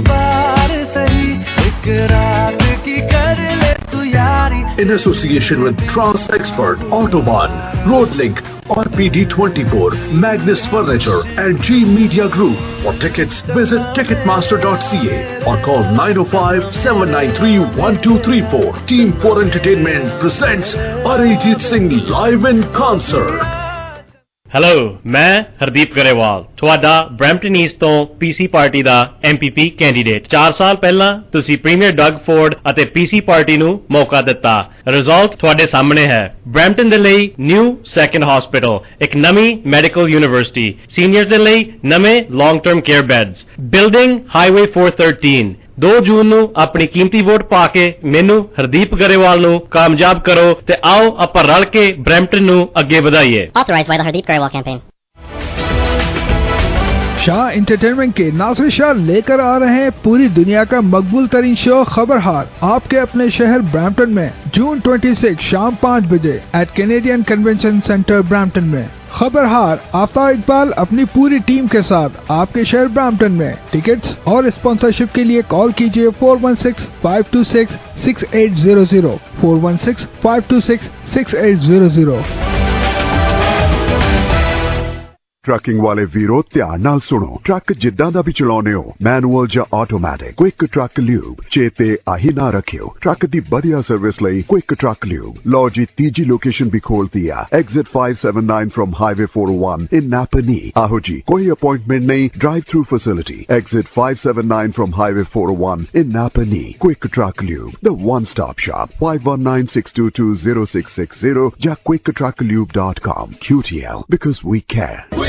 In association with Trans Expert, Autobahn, Roadlink, R P D twenty-four, Magnus Furniture and G Media Group. For tickets, visit ticketmaster dot c a or call nine oh five, seven nine three, one two three four. Team four Entertainment presents Arijit Singh live in concert. Hello, ਮੈਂ ਹਰਦੀਪ ਗਰੇਵਾਲ, ਤੁਹਾਡਾ Brampton East ਤੋਂ PC party ਦਾ MPP candidate. ਚਾਰ ਸਾਲ ਪਹਿਲਾਂ ਤੁਸੀਂ premier Doug Ford ਅਤੇ ਪੀਸੀ party ਨੂੰ ਮੌਕਾ ਦਿੱਤਾ। ਰਿਜ਼ਲਟ ਤੁਹਾਡੇ ਸਾਹਮਣੇ ਹੈ। ਬਰੈਂਪਟਨ ਦੇ ਲਈ ਨਿਊ ਸੈਕੰਡ ਹਸਪੀਟਲ, ਇੱਕ ਨਵੀਂ ਮੈਡੀਕਲ ਯੂਨੀਵਰਸਿਟੀ, ਸੀਨੀਅਰਜ਼ ਦੇ ਲਈ ਨਵੇਂ long term care beds, building highway four thirteen। ਦੋ ਜੂਨ ਨੂੰ ਆਪਣੀ ਕੀਮਤੀ ਵੋਟ ਪਾ ਕੇ ਮੈਨੂੰ ਹਰਦੀਪ ਗਰੇਵਾਲ ਨੂੰ ਕਾਮਯਾਬ ਕਰੋ ਤੇ ਆਓ ਆਪਾਂ ਰਲ ਕੇ ਬਰੈਂਪਟਨ ਨੂੰ ਅੱਗੇ ਵਧਾਈਏ। Authorized by the Hardeep Grewal campaign. Shah entertainment के नासिर शाह लेकर आ रहे हैं पूरी दुनिया का मकबूल तरीन शो खबरहार आपके अपने शहर ब्रैम्पटन में जून छब्बीस शाम पाँच बजे at Canadian convention centre Brampton में। खबरहार आफ्ताब इकबाल अपनी पूरी टीम के साथ आपके शहर ब्रैम्पटन में। टिकट्स और स्पॉन्सरशिप के लिए कॉल कीजिए four one six, five two six, six eight zero zero, four one six, five two six, six eight zero zero. Trucking वाले वीरो ध्यान नाल सुनो। ट्रक जिद्दां दा भी चलाउने हो, मैनुअल या ऑटोमैटिक, क्विक ट्रक ल्यूब चेते आही ना रखियो। ट्रक दी बढ़िया सर्विस लई क्विक ट्रक ल्यूब। लो जी तीजी लोकेशन भी खोल दिया, exit five seventy-nine from highway four oh one in Napanee. आहो जी, कोई अपॉइंटमेंट नहीं, drive through facility, exit five seventy-nine from highway four oh one in Napanee. Quick truck lube, the one stop shop, five one nine, six two two, zero six six zero या quick truck lube dot com. Q T L, because we care.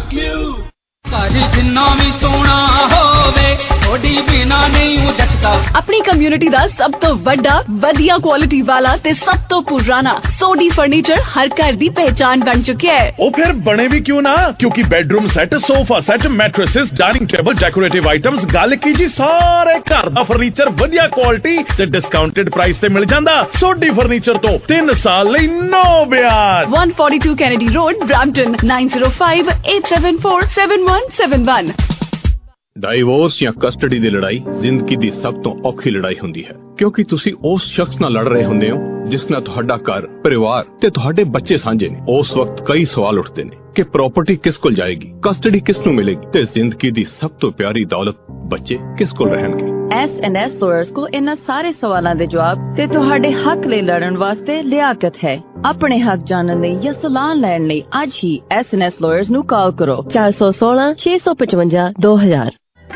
अपनी community दा सब तो बड़ा वधिया quality वाला ते सब तो पुराना सोडी फर्नीचर हर घर दी पहचान बन चुका है। ओ फिर बने भी क्यों ना, क्योंकि bedroom set, sofa set, mattresses, dining table, decorative items, गल की जी सारे घर दा फर्नीचर वधिया क्वालिटी ते डिस्काउंटेड प्राइस ते मिल जांदा। सोडी फर्नीचर तो तीन साल लई नो ब्याज। one forty-two Kennedy Road, Brampton, nine zero five, eight seven four, seven one seven one। Divorce ਜਾਂ ਕਸਟਡੀ ਦੀ ਲੜਾਈ ਜ਼ਿੰਦਗੀ ਦੀ ਸਭ ਤੋਂ ਔਖੀ ਲੜਾਈ ਹੁੰਦੀ ਹੈ, ਕਿਉਂਕਿ ਤੁਸੀਂ ਉਸ ਸ਼ਖਸ ਨਾਲ ਲੜ ਰਹੇ ਹੁੰਦੇ ਹੋ ਜਿਸ ਨਾਲ ਤੁਹਾਡਾ ਘਰ, ਪਰਿਵਾਰ ਤੇ ਤੁਹਾਡੇ ਬੱਚੇ ਸਾਂਝੇ ਨੇ। ਉਸ ਵਕਤ ਕਈ ਸਵਾਲ ਉੱਠਦੇ ਨੇ ਕਿ ਪ੍ਰਾਪਰਟੀ ਕਿਸ ਕੋਲ ਜਾਏਗੀ, ਕਸਟਡੀ ਕਿਸ ਨੂੰ ਮਿਲੇਗੀ ਤੇ ਜ਼ਿੰਦਗੀ ਦੀ ਸਭ ਤੋਂ ਪਿਆਰੀ ਦੌਲਤ ਬੱਚੇ ਕਿਸ ਕੋਲ ਰਹਿਣਗੇ। एस एंड एस लॉयर्स को इन्हां सारे सवालों के जवाब ते तुहाडे हक लई लड़न वास्ते लियाकत है। अपने हक जानने लई या सलाह लैण लई आज ही एस एंड एस लॉयर्स नू कॉल करो चार सौ सोलह छे सौ पचवंजा दो हजार।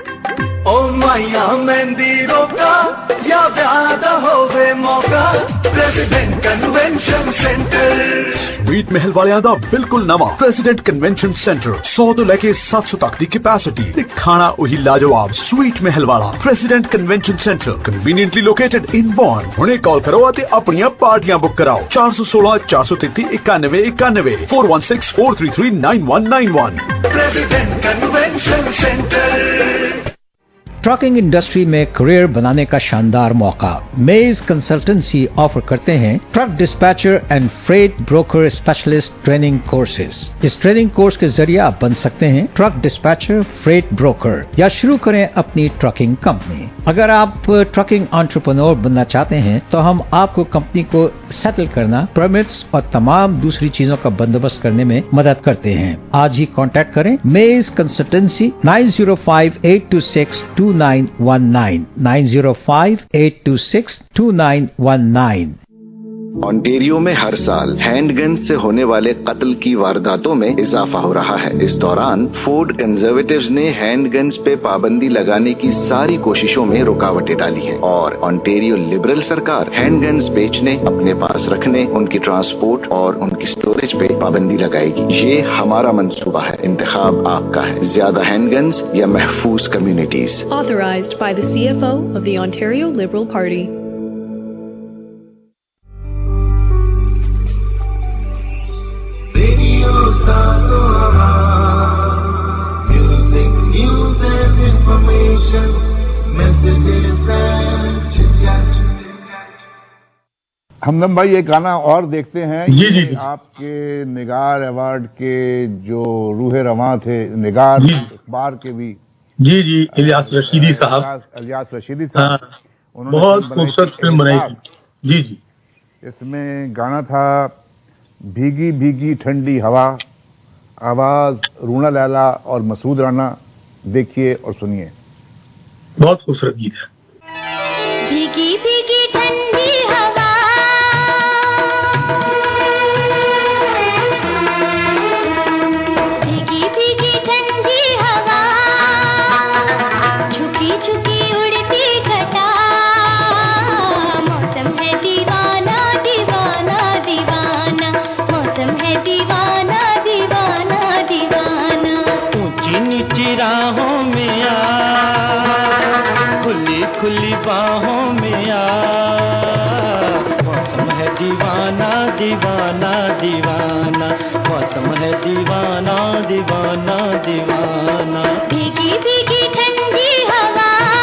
ओ माया मेहंदी रोका या व्यादा होवे मौका, प्रेसिडेंट कन्वेंशन सेंटर। स्वीट महल वालियां दा बिल्कुल नवा प्रेसिडेंट कन्वेंशन सेंटर, सौ तो लेके सात सौ तक दी कैपेसिटी ते खाना वही लाजवाब स्वीट महल वाला president convention centre, conveniently located in Bourne. हुणे कॉल करो ते अपनियां पार्टियां बुक कराओ चार सौ सोलह, चार सौ तैंतीस, इक्यानवे इक्यानवे, four one six, four three three, nine one nine one. President convention centre. Trucking industry में करियर बनाने का शानदार मौका। मेज कंसल्टेंसी ऑफर करते हैं truck dispatcher and freight broker specialist training courses. इस ट्रेनिंग कोर्स के जरिए आप बन सकते हैं ट्रक डिस्पैचर, फ्रेट ब्रोकर या शुरू करें अपनी ट्रकिंग कंपनी। अगर आप ट्रकिंग एंटरप्रेन्योर बनना चाहते हैं तो हम आपको कंपनी को सेटल करना, परमिट्स और तमाम दूसरी चीजों का बंदोबस्त करने में मदद करते हैं। आज ही कॉन्टैक्ट करें Maze consultancy nine zero five, eight two six, two nine one nine, nine zero five, eight two six, two nine one nine. Ontario में हर साल हैंडगन से होने वाले कत्ल की वारदातों में इजाफा हो रहा है। इस दौरान फोर्ड कंजर्वेटिव्स ने हैंडगन्स पे पाबंदी लगाने की सारी कोशिशों में रुकावटें डाली हैं और ओंटारियो लिबरल सरकार हैंडगन्स बेचने, अपने पास रखने, उनकी ट्रांसपोर्ट और उनकी स्टोरेज पे पाबंदी लगाएगी। ये हमारा मंसूबा है, इंतखाब आपका है। ज्यादा हैंडगन्स या महफूज communities. Authorized by the C F O of the Ontario Liberal Party. Radio Sazoa, music, news and information. social messages and chit-chat. हमदम भाई एक गाना और देखते हैं। जी जी जी। आपके निगार अवार्ड के जो रूहे रवां थे, निगार अखबार के भी। जी जी, इलियास रशीदी साहब। इलियास रशीदी साहब, उन्होंने बहुत खूबसूरत फिल्म बनाई थी। जी जी। इसमें गाना था भीगी भीगी ठंडी हवा, आवाज रूना लैला और मसूद राना। देखिए और सुनिए, बहुत खूबसूरत गीत है। भीगी भीगी ठंडी हवा, भीगी भीगी ठंडी हवा, झुकी झुकी उड़ती घटा, मौसम है दीवाना दीवाना दीवाना, मौसम है दीवाना दीवाना दीवाना। ऊंची नीची राहों में आ, खुली खुली बाहों में आ, मौसम है दीवाना दीवाना दीवाना, मौसम है दीवाना दीवाना दीवाना। भीगी भीगी ठंडी हवा,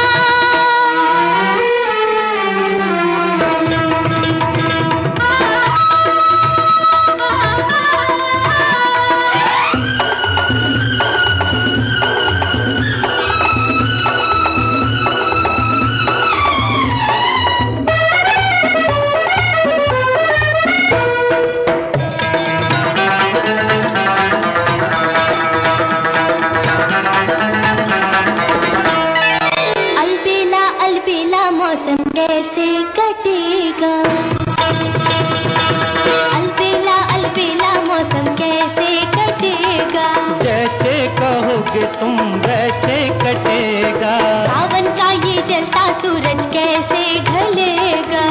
कैसे कटेगा, अलबेला अलबेला मौसम कैसे कटेगा, जैसे कहोगे तुम वैसे कटेगा। सावन का ये जलता सूरज कैसे ढलेगा,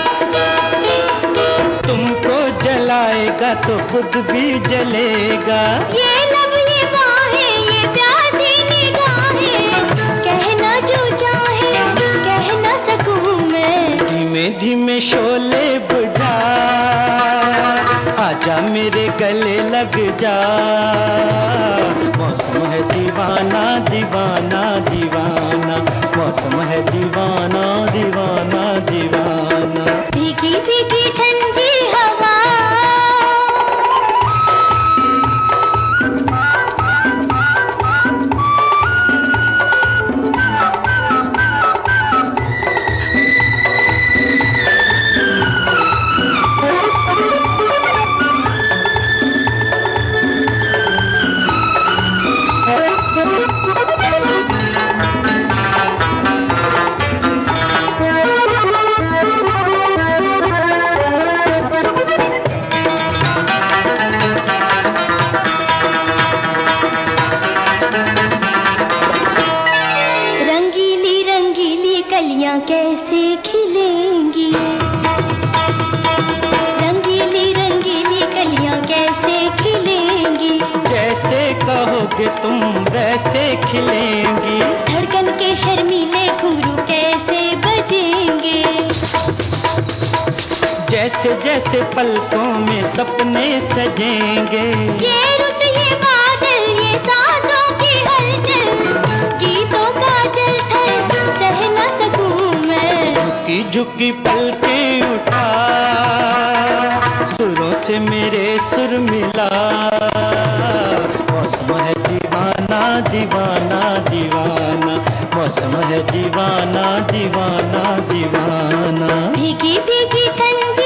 तुमको जलाएगा तो खुद भी जलेगा। ये लब ये बाहें ये प्यासी निगाहें, कहना जो चाहे कह न सकूं मैं। धीमे धीमे शोले बुझा, आजा मेरे गले लग जा, मौसम है दीवाना दीवाना दीवाना, मौसम है दीवाना दीवाना दीवाना। भीगी भीगी ठंडी हवा, कलियां कैसे खिलेंगी, रंगीली रंगीली कलियां कैसे खिलेंगी, जैसे कहोगे तुम वैसे खिलेंगी। धड़कन के शर्मीले घुंघरू कैसे बजेंगे, जैसे जैसे पलकों में सपने सजेंगे। ये रुत ये बादल ये सांसों की हलचल, गीतों का जलथल सह न सकूं मैं। झुकी झुकी पलकें उठा, सुरों से मेरे सुर मिला, मौसम है दीवाना दीवाना दीवाना, मौसम है दीवाना दीवाना दीवाना। भीगी भीगी ठंडी